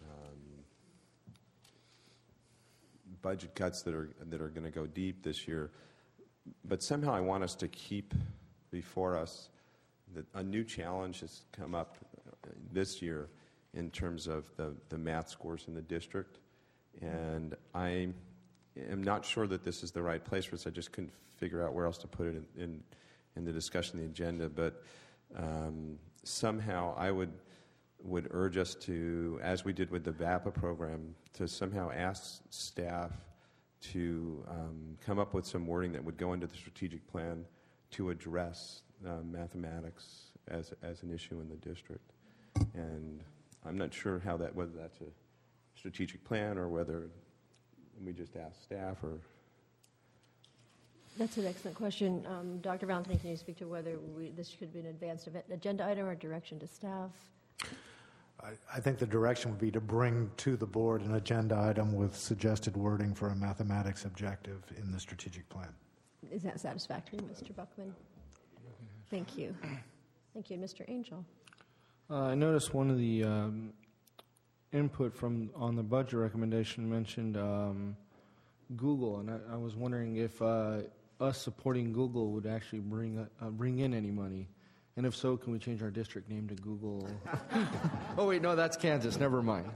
budget cuts that are going to go deep this year. But somehow I want us to keep before us that a new challenge has come up this year in terms of the math scores in the district. And I am not sure that this is the right place for us. I just couldn't figure out where else to put it in the discussion, the agenda. But somehow I would urge us to, as we did with the VAPA program, to somehow ask staff to come up with some wording that would go into the strategic plan to address mathematics as an issue in the district. And I'm not sure whether that's a strategic plan or whether we just ask staff or... That's an excellent question. Dr. Valentine, can you speak to whether this should be an advanced agenda item or direction to staff? I think the direction would be to bring to the board an agenda item with suggested wording for a mathematics objective in the strategic plan. Is that satisfactory, Mr. Buckman? Thank you. Thank you. Mr. Angel. I noticed one of the input on the budget recommendation mentioned Google, and I was wondering if us supporting Google would actually bring in any money. And if so, can we change our district name to Google? Oh, wait, no, that's Kansas. Never mind.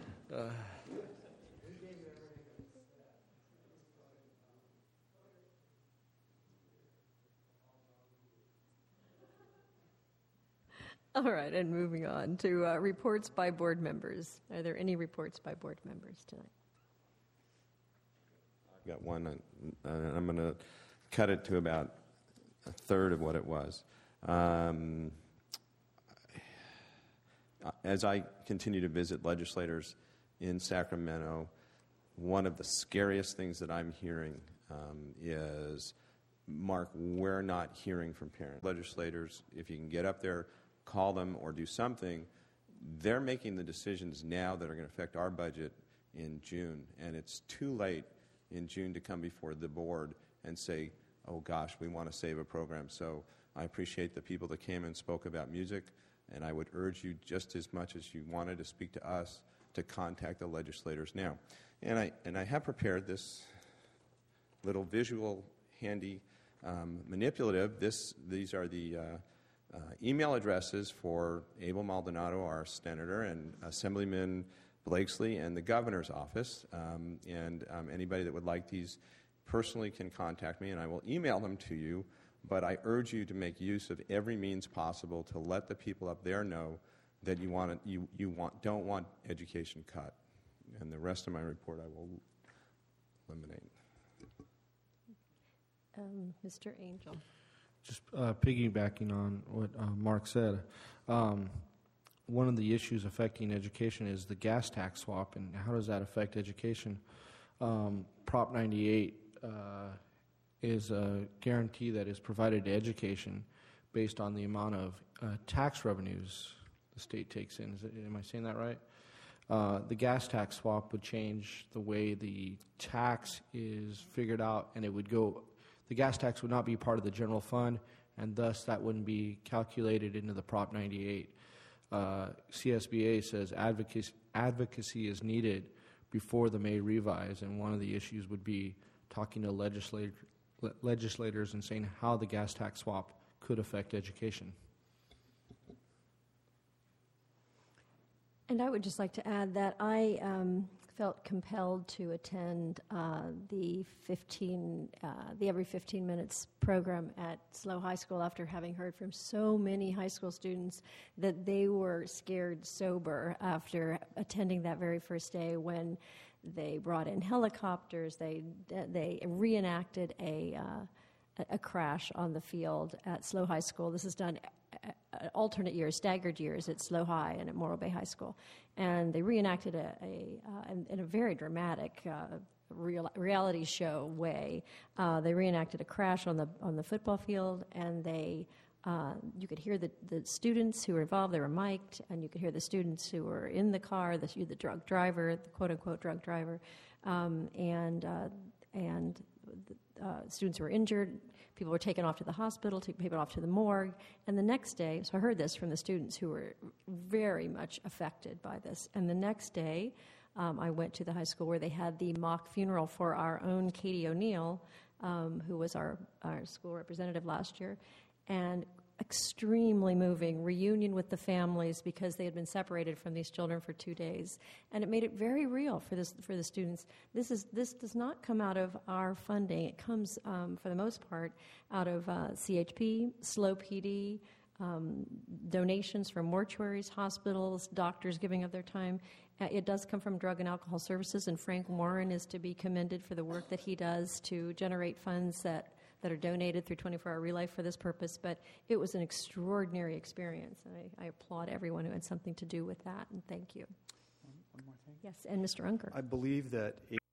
All right, and moving on to reports by board members. Are there any reports by board members tonight? got one, and I'm going to cut it to about a third of what it was. As I continue to visit legislators in Sacramento, one of the scariest things that I'm hearing is, Mark, we're not hearing from parents. Legislators, if you can get up there, call them or do something, they're making the decisions now that are going to affect our budget in June. And it's too late in June to come before the board and say, oh gosh, we want to save a program. So I appreciate the people that came and spoke about music, and I would urge you just as much as you wanted to speak to us to contact the legislators now. And I have prepared this little visual, handy, manipulative. These are the email addresses for Abel Maldonado, our senator, and Assemblyman Blakesley and the governor's office. Anybody that would like these personally can contact me, and I will email them to you. But I urge you to make use of every means possible to let the people up there know that don't want education cut. And the rest of my report I will eliminate. Mr. Angel. Just piggybacking on what Mark said, one of the issues affecting education is the gas tax swap, and how does that affect education? Prop 98 is a guarantee that is provided to education based on the amount of tax revenues the state takes in. Am I saying that right? The gas tax swap would change the way the tax is figured out, and it would go. The gas tax would not be part of the general fund, and thus that wouldn't be calculated into the Prop 98. CSBA says advocacy is needed before the May revise, and one of the issues would be talking to legislators and saying how the gas tax swap could affect education. And I would just like to add that I felt compelled to attend the every 15 minutes program at SLO High School after having heard from so many high school students that they were scared sober after attending that very first day when they brought in helicopters. They reenacted a crash on the field at SLO High School. This is done alternate years, staggered years at SLO High and at Morro Bay High School. And they reenacted in a very dramatic reality show way. They reenacted a crash on the football field, and you could hear the students who were involved. They were mic'd, and you could hear the students who were in the car, the drug driver, the quote-unquote drug driver, and students who were injured. People were taken off to the hospital, taken off to the morgue. And the next day, so I heard this from the students who were very much affected by this. And the next day, I went to the high school where they had the mock funeral for our own Katie O'Neill, who was our school representative last year. And extremely moving reunion with the families because they had been separated from these children for 2 days, and it made it very real for the students. This does not come out of our funding. It comes for the most part out of CHP, SLO PD, donations from mortuaries, hospitals, doctors giving of their time. It does come from Drug and Alcohol Services, and Frank Warren is to be commended for the work that he does to generate funds that are donated through 24-Hour Relay for this purpose, but it was an extraordinary experience, and I applaud everyone who had something to do with that, and thank you. One more thing? Yes, and Mr. Unker. I believe that